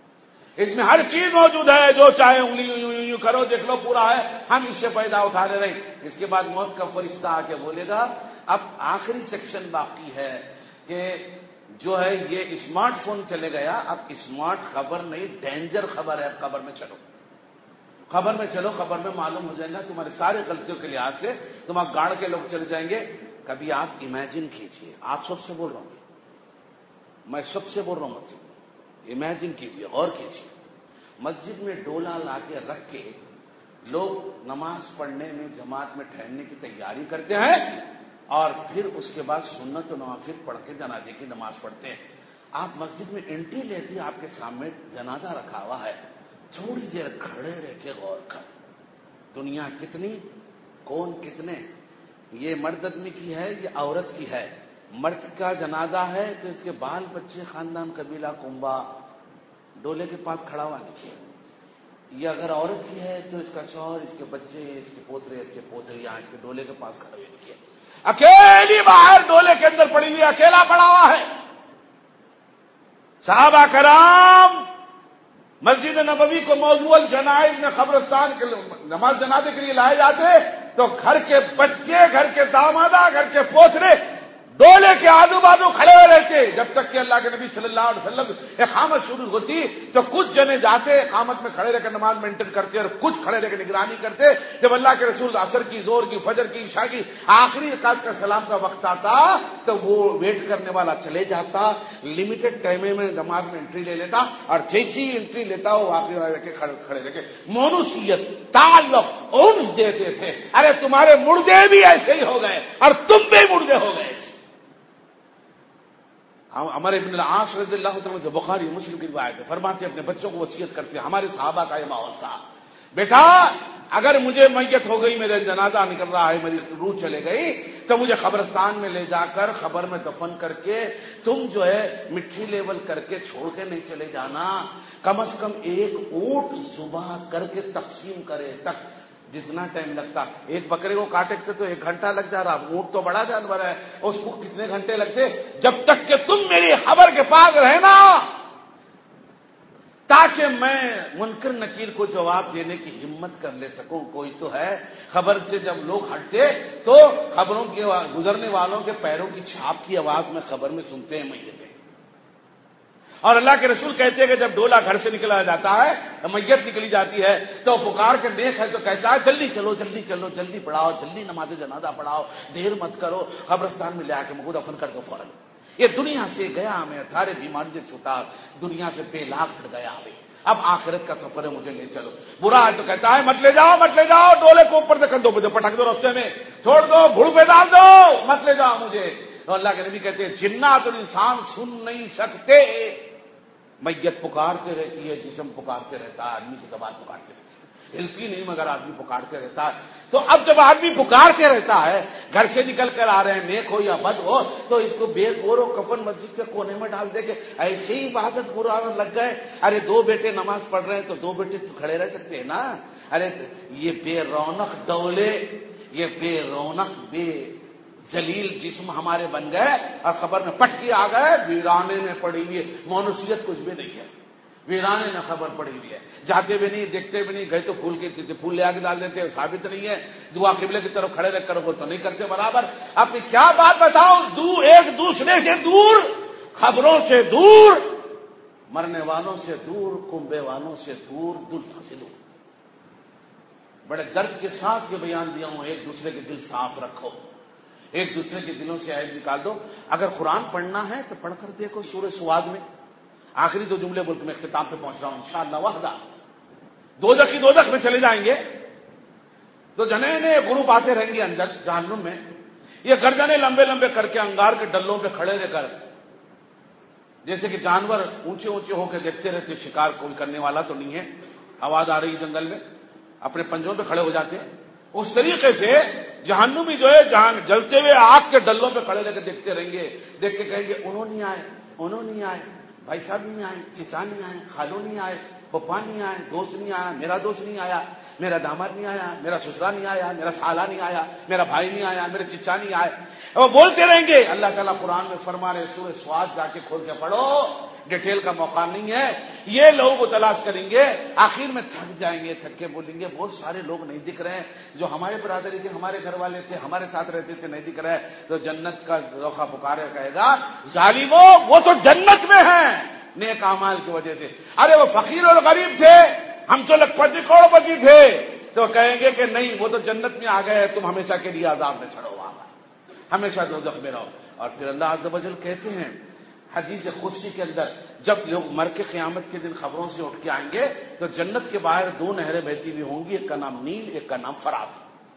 Speaker 1: اس میں ہر چیز موجود ہے، جو چاہے انگلی یوں کرو دیکھ لو پورا ہے. ہم اس سے فائدہ اٹھا لے رہے ہیں. اس کے بعد موت کا فرشتہ آ کے بولے گا اب آخری سیکشن باقی ہے کہ جو ہے یہ اسمارٹ فون چلے گیا، اب اسمارٹ خبر نہیں ڈینجر خبر ہے. اب خبر میں چلو، خبر میں چلو، خبر میں معلوم ہو جائے گا تمہارے سارے غلطیوں کے لحاظ سے تم آپ گاڑ کے لوگ چلے جائیں گے. کبھی آپ امیجن کیجئے، آپ سب سے بول رہا ہوں، میں سب سے بول رہا ہوں، مسجد میں امیجن کیجئے، غور کیجئے. مسجد میں ڈولا لا کے رکھ کے لوگ نماز پڑھنے میں جماعت میں ٹھہرنے کی تیاری کرتے ہیں، اور پھر اس کے بعد سنت و نوافل پڑھ کے جنازے کی نماز پڑھتے ہیں. آپ مسجد میں انٹری لیتی، آپ کے سامنے جنازہ رکھا ہوا ہے، تھوڑی دیر کھڑے رہ کے غور کر. دنیا کتنی، کون کتنے، یہ مرد آدمی کی ہے، یہ عورت کی ہے. مرد کا جنازہ ہے تو اس کے بال بچے، خاندان، قبیلہ، کنبا ڈولے کے پاس کھڑا ہوا نہیں. یہ اگر عورت کی ہے تو اس کا شوہر، اس کے بچے، اس کے پوترے، اس کے پوتریاں اس کے ڈولے کے پاس کھڑے ہوئے نہیں. اکیلی باہر ڈولے کے اندر پڑی ہوئی، اکیلا پڑا ہوا ہے. صحابہ کرام مسجد نبوی کو موضوع الجنائز میں قبرستان کے نماز جنازے کے لیے لائے جاتے تو گھر کے بچے، گھر کے دامادا، گھر کے پوترے ڈولے کے آزو بازو کھڑے ہوئے رہتے، جب تک کہ اللہ کے نبی صلی اللہ علیہ وسلم اقامت شروع ہوتی تو کچھ جنے جاتے اقامت میں کھڑے رہ کر نماز مینٹین کرتے اور کچھ کھڑے رہ کر نگرانی کرتے. جب اللہ کے رسول عصر کی، زور کی، فجر کی، عشاء کی آخری رکعت کا سلام کا وقت آتا تو وہ ویٹ کرنے والا چلے جاتا، لمیٹڈ ٹائم میں نماز میں انٹری لے لیتا، اور جیسی انٹری لیتا وہ آخری رہ کے کھڑے رہ کے مونوسیت، تعلق، انس دیتے تھے. ارے تمہارے مردے بھی ایسے ہی ہو گئے اور تم بھی مردے ہو گئے. عمر ابن العاص رضی اللہ عنہ جو بخاری مسلم کی روایت ہے، فرماتے اپنے بچوں کو وصیت کرتے ہیں. ہمارے صحابہ کا یہ ماحول تھا، بیٹا اگر مجھے میت ہو گئی، میرے جنازہ نکل رہا ہے، میری روح چلے گئی تو مجھے قبرستان میں لے جا کر قبر میں دفن کر کے تم جو ہے مٹی لیول کر کے چھوڑ کے نہیں چلے جانا. کم از کم ایک اونٹ ذبح کر کے تقسیم کرے تک جتنا ٹائم لگتا. ایک بکرے کو کاٹتے تو 1 گھنٹہ لگ جا رہا، اونٹ تو بڑا جانور ہے، اس کو کتنے گھنٹے لگتے. جب تک کہ تم میری خبر کے پاس رہنا تاکہ کہ میں منکر نکیر کو جواب دینے کی ہمت کر لے سکوں کوئی تو ہے. خبر سے جب لوگ ہٹتے تو خبروں کے گزرنے والوں کے پیروں کی چھاپ کی آواز میں خبر میں سنتے ہیں میتیں. اور اللہ کے رسول کہتے ہیں کہ جب ڈولا گھر سے نکلا جاتا ہے, میت نکلی جاتی ہے, تو پکار کے نیک ہے تو کہتا ہے جلدی چلو جلدی چلو, جلدی پڑھاؤ, جلدی نماز جنازہ پڑھاؤ, دیر مت کرو, قبرستان میں لے آ کے مجھے دفن کر دو فوراً. یہ دنیا سے گیا میں سارے بیماری سے چھوٹا, دنیا سے بے لاکھ پھٹ گیا ابھی, اب آخرت کا سفر ہے, مجھے لے چلو. برا ہے تو کہتا ہے مت لے جاؤ مت لے جاؤ, ڈولے کو اوپر سے کندھوں پہ پٹک دو, راستے میں چھوڑ دو, بھوڑ پہ ڈال دو, مت لے جاؤ مجھے. تو اللہ کے نبی کہتے ہیں جنات اور انسان سن نہیں سکتے, میت پکارتے رہتی ہے, جسم پکارتے رہتا ہے, آدمی کی زبان پکارتے رہتی ہے, ہلتی نہیں مگر آدمی پکارتے رہتا ہے. تو اب جب آدمی پکارتے رہتا ہے, گھر سے نکل کر آ رہے ہیں, نیک ہو یا بد ہو, تو اس کو بے گور و کفن مسجد کے کونے میں ڈال دے کے ایسے ہی عبادت برا لگ گئے. ارے دو بیٹے نماز پڑھ رہے ہیں تو دو بیٹے تو کھڑے رہ سکتے ہیں نا. ارے یہ بے رونق ڈولے, یہ بے رونق بے ذلیل جسم ہمارے بن گئے اور خبر میں پٹ کے آ گئے, ویرانے میں پڑی ہوئی ہے, مونوسیت کچھ بھی نہیں ہے, ویرانے میں خبر پڑی ہوئی ہے. جاتے بھی نہیں, دیکھتے بھی نہیں, گئے تو پھول لے آ کے ڈال دیتے, ثابت نہیں ہے. دعا قبلے کی طرف کھڑے رہ کرو گے تو نہیں کرتے برابر. اب کیا بات بتاؤں, ایک دوسرے سے دور, خبروں سے دور, مرنے والوں سے دور, کنبے والوں سے دور, دنیا سے دور. بڑے درد کے ساتھ یہ بیان دیا ہوں, ایک دوسرے کے دل صاف رکھو, ایک دوسرے کے دلوں سے عیب نکال دو. اگر قرآن پڑھنا ہے تو پڑھ کر دیکھو سورہ سواد میں آخری دو جملے بول کے میں اختتام پہ پہنچ رہا ہوں انشاءاللہ وحدہ. دوزخ میں چلے جائیں گے تو جنے گروپ آتے رہیں گے اندر جہنم میں, یہ گردنیں لمبے لمبے کر کے انگار کے ڈلوں پہ کھڑے رہ کر, جیسے کہ جانور اونچے اونچے ہو کے دیکھتے رہتے, شکار کوئی کرنے والا تو نہیں ہے, آواز آ رہی جنگل میں, اپنے پنجوں پہ کھڑے ہو جاتے ہیں. اس طریقے سے جہنمی جو ہے جہاں جلتے ہوئے آگ کے ڈلوں پہ کھڑے رہ کے دیکھتے رہیں گے, دیکھ کے کہیں گے انہوں نہیں آئے, انہوں نہیں آئے, بھائی صاحب نہیں آئے, چچا نہیں آئے, خالو نہیں آئے, پپا نہیں آئے, دوست نہیں آیا, میرا دوست نہیں آیا, میرا داماد نہیں آیا, میرا سسرا نہیں آیا, میرا سالہ نہیں آیا, میرا بھائی نہیں آیا, میرے چچا نہیں آئے. وہ بولتے رہیں گے. اللہ تعالیٰ قرآن میں فرما رہے, سورہ سواد جا کے کھول کے پڑھو, ڈیٹیل کا موقع نہیں ہے. یہ لوگوں کو تلاش کریں گے, آخر میں تھک جائیں گے, تھک کے بولیں گے بہت سارے لوگ نہیں دکھ رہے ہیں, جو ہمارے برادری تھے, ہمارے گھر والے تھے, ہمارے ساتھ رہتے تھے, نہیں دکھ رہے. تو جنت کا روخہ پکارے کہے گا ظالموں وہ تو جنت میں ہیں نیک اعمال کی وجہ سے. ارے وہ فقیر اور غریب تھے, ہم تو لکھپتی کروڑپتی تھے, تو کہیں گے کہ نہیں وہ تو جنت میں آ گئے, تم ہمیشہ کے لیے عذاب میں چڑھو, ہمیشہ دوزخ میں رہو. اور پھر اللہ عز و جل کہتے ہیں حدیث قدسی کے اندر, جب لوگ مر کے قیامت کے دن خبروں سے اٹھ کے آئیں گے تو جنت کے باہر دو نہریں بہتی ہوئی ہوں گی, ایک کا نام نیل, ایک کا نام فرات.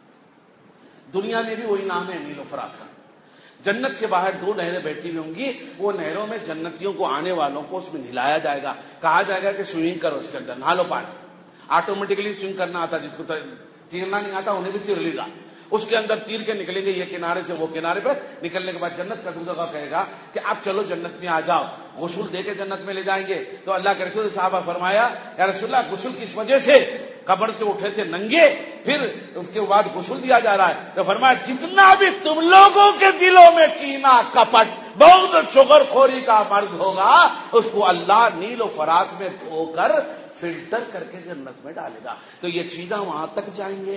Speaker 1: دنیا میں بھی وہی نام ہے نیل و فرات کا. جنت کے باہر دو نہریں بہتی ہوئی ہوں گی, وہ نہروں میں جنتیوں کو آنے والوں کو اس میں نہلایا جائے گا. کہا جائے گا کہ سوئمنگ کرو اس کے اندر, نہا لو پانی. آٹومیٹکلی سوئمنگ کرنا آتا, جس کو تیرنا نہیں آتا انہیں بھی تیر لے گا. اس کے اندر تیر کے نکلیں گے, یہ کنارے سے وہ کنارے پہ نکلنے کے بعد جنت کا دوزخ کہے گا کہ اب چلو جنت میں آ جاؤ, غسل دے کے جنت میں لے جائیں گے. تو اللہ کے رسول صحابہ فرمایا یا رسول اللہ غسل کس وجہ سے, قبر سے اٹھے تھے ننگے, پھر اس کے بعد غسل دیا جا رہا ہے. تو فرمایا جتنا بھی تم لوگوں کے دلوں میں کینہ کپٹ بہت چغر خوری کا مرض ہوگا, اس کو اللہ نیل و فرات میں دھو کر فلٹر کر کے جنت میں ڈالے گا. تو یہ چیزاں وہاں تک جائیں گے,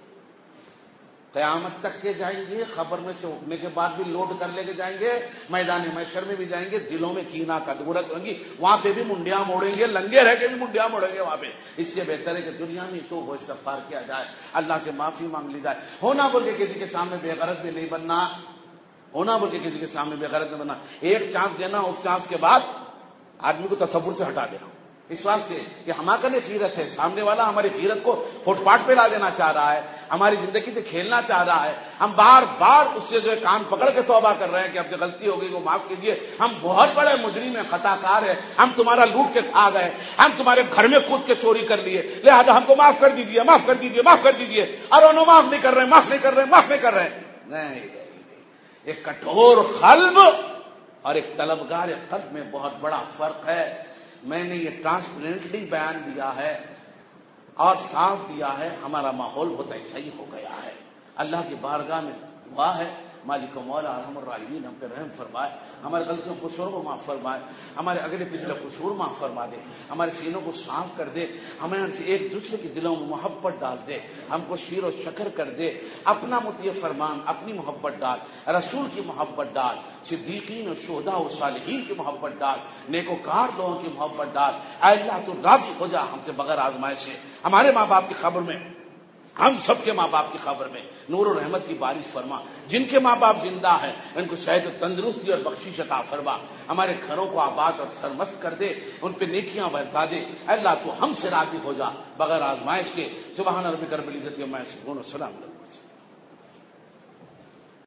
Speaker 1: قیامت تک کے جائیں گے, خبر میں سے اٹھنے کے بعد بھی لوڈ کر لے کے جائیں گے, میدان محشر میں بھی جائیں گے, دلوں میں کینہ کدورت ہوں گی, وہاں پہ بھی منڈیاں موڑیں گے, لنگے رہ کے بھی منڈیاں موڑیں گے وہاں پہ. اس سے بہتر ہے کہ دنیا میں تو وہ استغفار کیا جائے, اللہ سے معافی مانگ لی جائے. ہونا بول کے کسی کے سامنے بے غرض بھی نہیں بننا, ہونا بول کے کسی کے سامنے بے غرض نہیں بننا. ایک چانس دینا, اس چانس کے بعد آدمی کو تصور سے ہٹا دینا, اس وقت سے کہ ہمارے غیرت ہے, سامنے والا ہماری غیرت کو فٹ پاٹ پہ لا دینا چاہ رہا ہے, ہماری زندگی سے کھیلنا چاہ رہا ہے. ہم بار بار اس سے جو ہے کان پکڑ کے توبہ کر رہے ہیں کہ اب سے غلطی ہو گئی وہ معاف کیجیے, ہم بہت بڑے مجرم ہیں, خطا کار ہے, ہم تمہارا لوٹ کے کھا گئے, ہم تمہارے گھر میں کود کے چوری کر لیے, لہذا ہم کو معاف کر دیجیے, معاف کر دیجیے, معاف کر دیجیے. اور انہوں معاف نہیں کر رہے, معاف نہیں کر رہے, معاف نہیں کر رہے. نہیں, ایک کٹور قلب اور ایک طلبگار قلب میں بہت بڑا فرق ہے. میں نے یہ ٹرانسپیرنٹلی بیان دیا ہے اور صاف دیا ہے, ہمارا ماحول بہت ایسا ہی ہو گیا ہے. اللہ کی بارگاہ میں دعا ہے مالک و مولا ارحم الراحمین ہم پہ رحم فرمائے، ہمارے غلطیوں کو قصوروں کو معاف فرمائے، ہمارے اگلے پچھلے قصور معاف فرما دے، ہمارے سینوں کو صاف کر دے، ہمیں ان سے ایک دوسرے کے دلوں میں محبت ڈال دے، ہم کو شیر و شکر کر دے، اپنا مطیع فرمان، اپنی محبت ڈال، رسول کی محبت ڈال، صدیقین و شہداء و صالحین کی محبت ڈال، نیکوکار لوگوں کی محبت ڈال۔ اے اللہ تو راضی ہو جا ہم سے بغیر آزمائش سے، ہمارے ماں باپ کی خبر میں، ہم سب کے ماں باپ کی خبر میں نور و رحمت کی بارش فرما، جن کے ماں باپ زندہ ہیں ان کو صحت و تندرستی اور بخشش عطا فرما، ہمارے گھروں کو آباد اور سرمست کر دے، ان پہ نیکیاں برسا دے۔ اے اللہ تو ہم سے راضی ہو جا بغیر آزمائش کے۔ سبحان ربک رب العزت عما یصفون و سلام علی المرسلین۔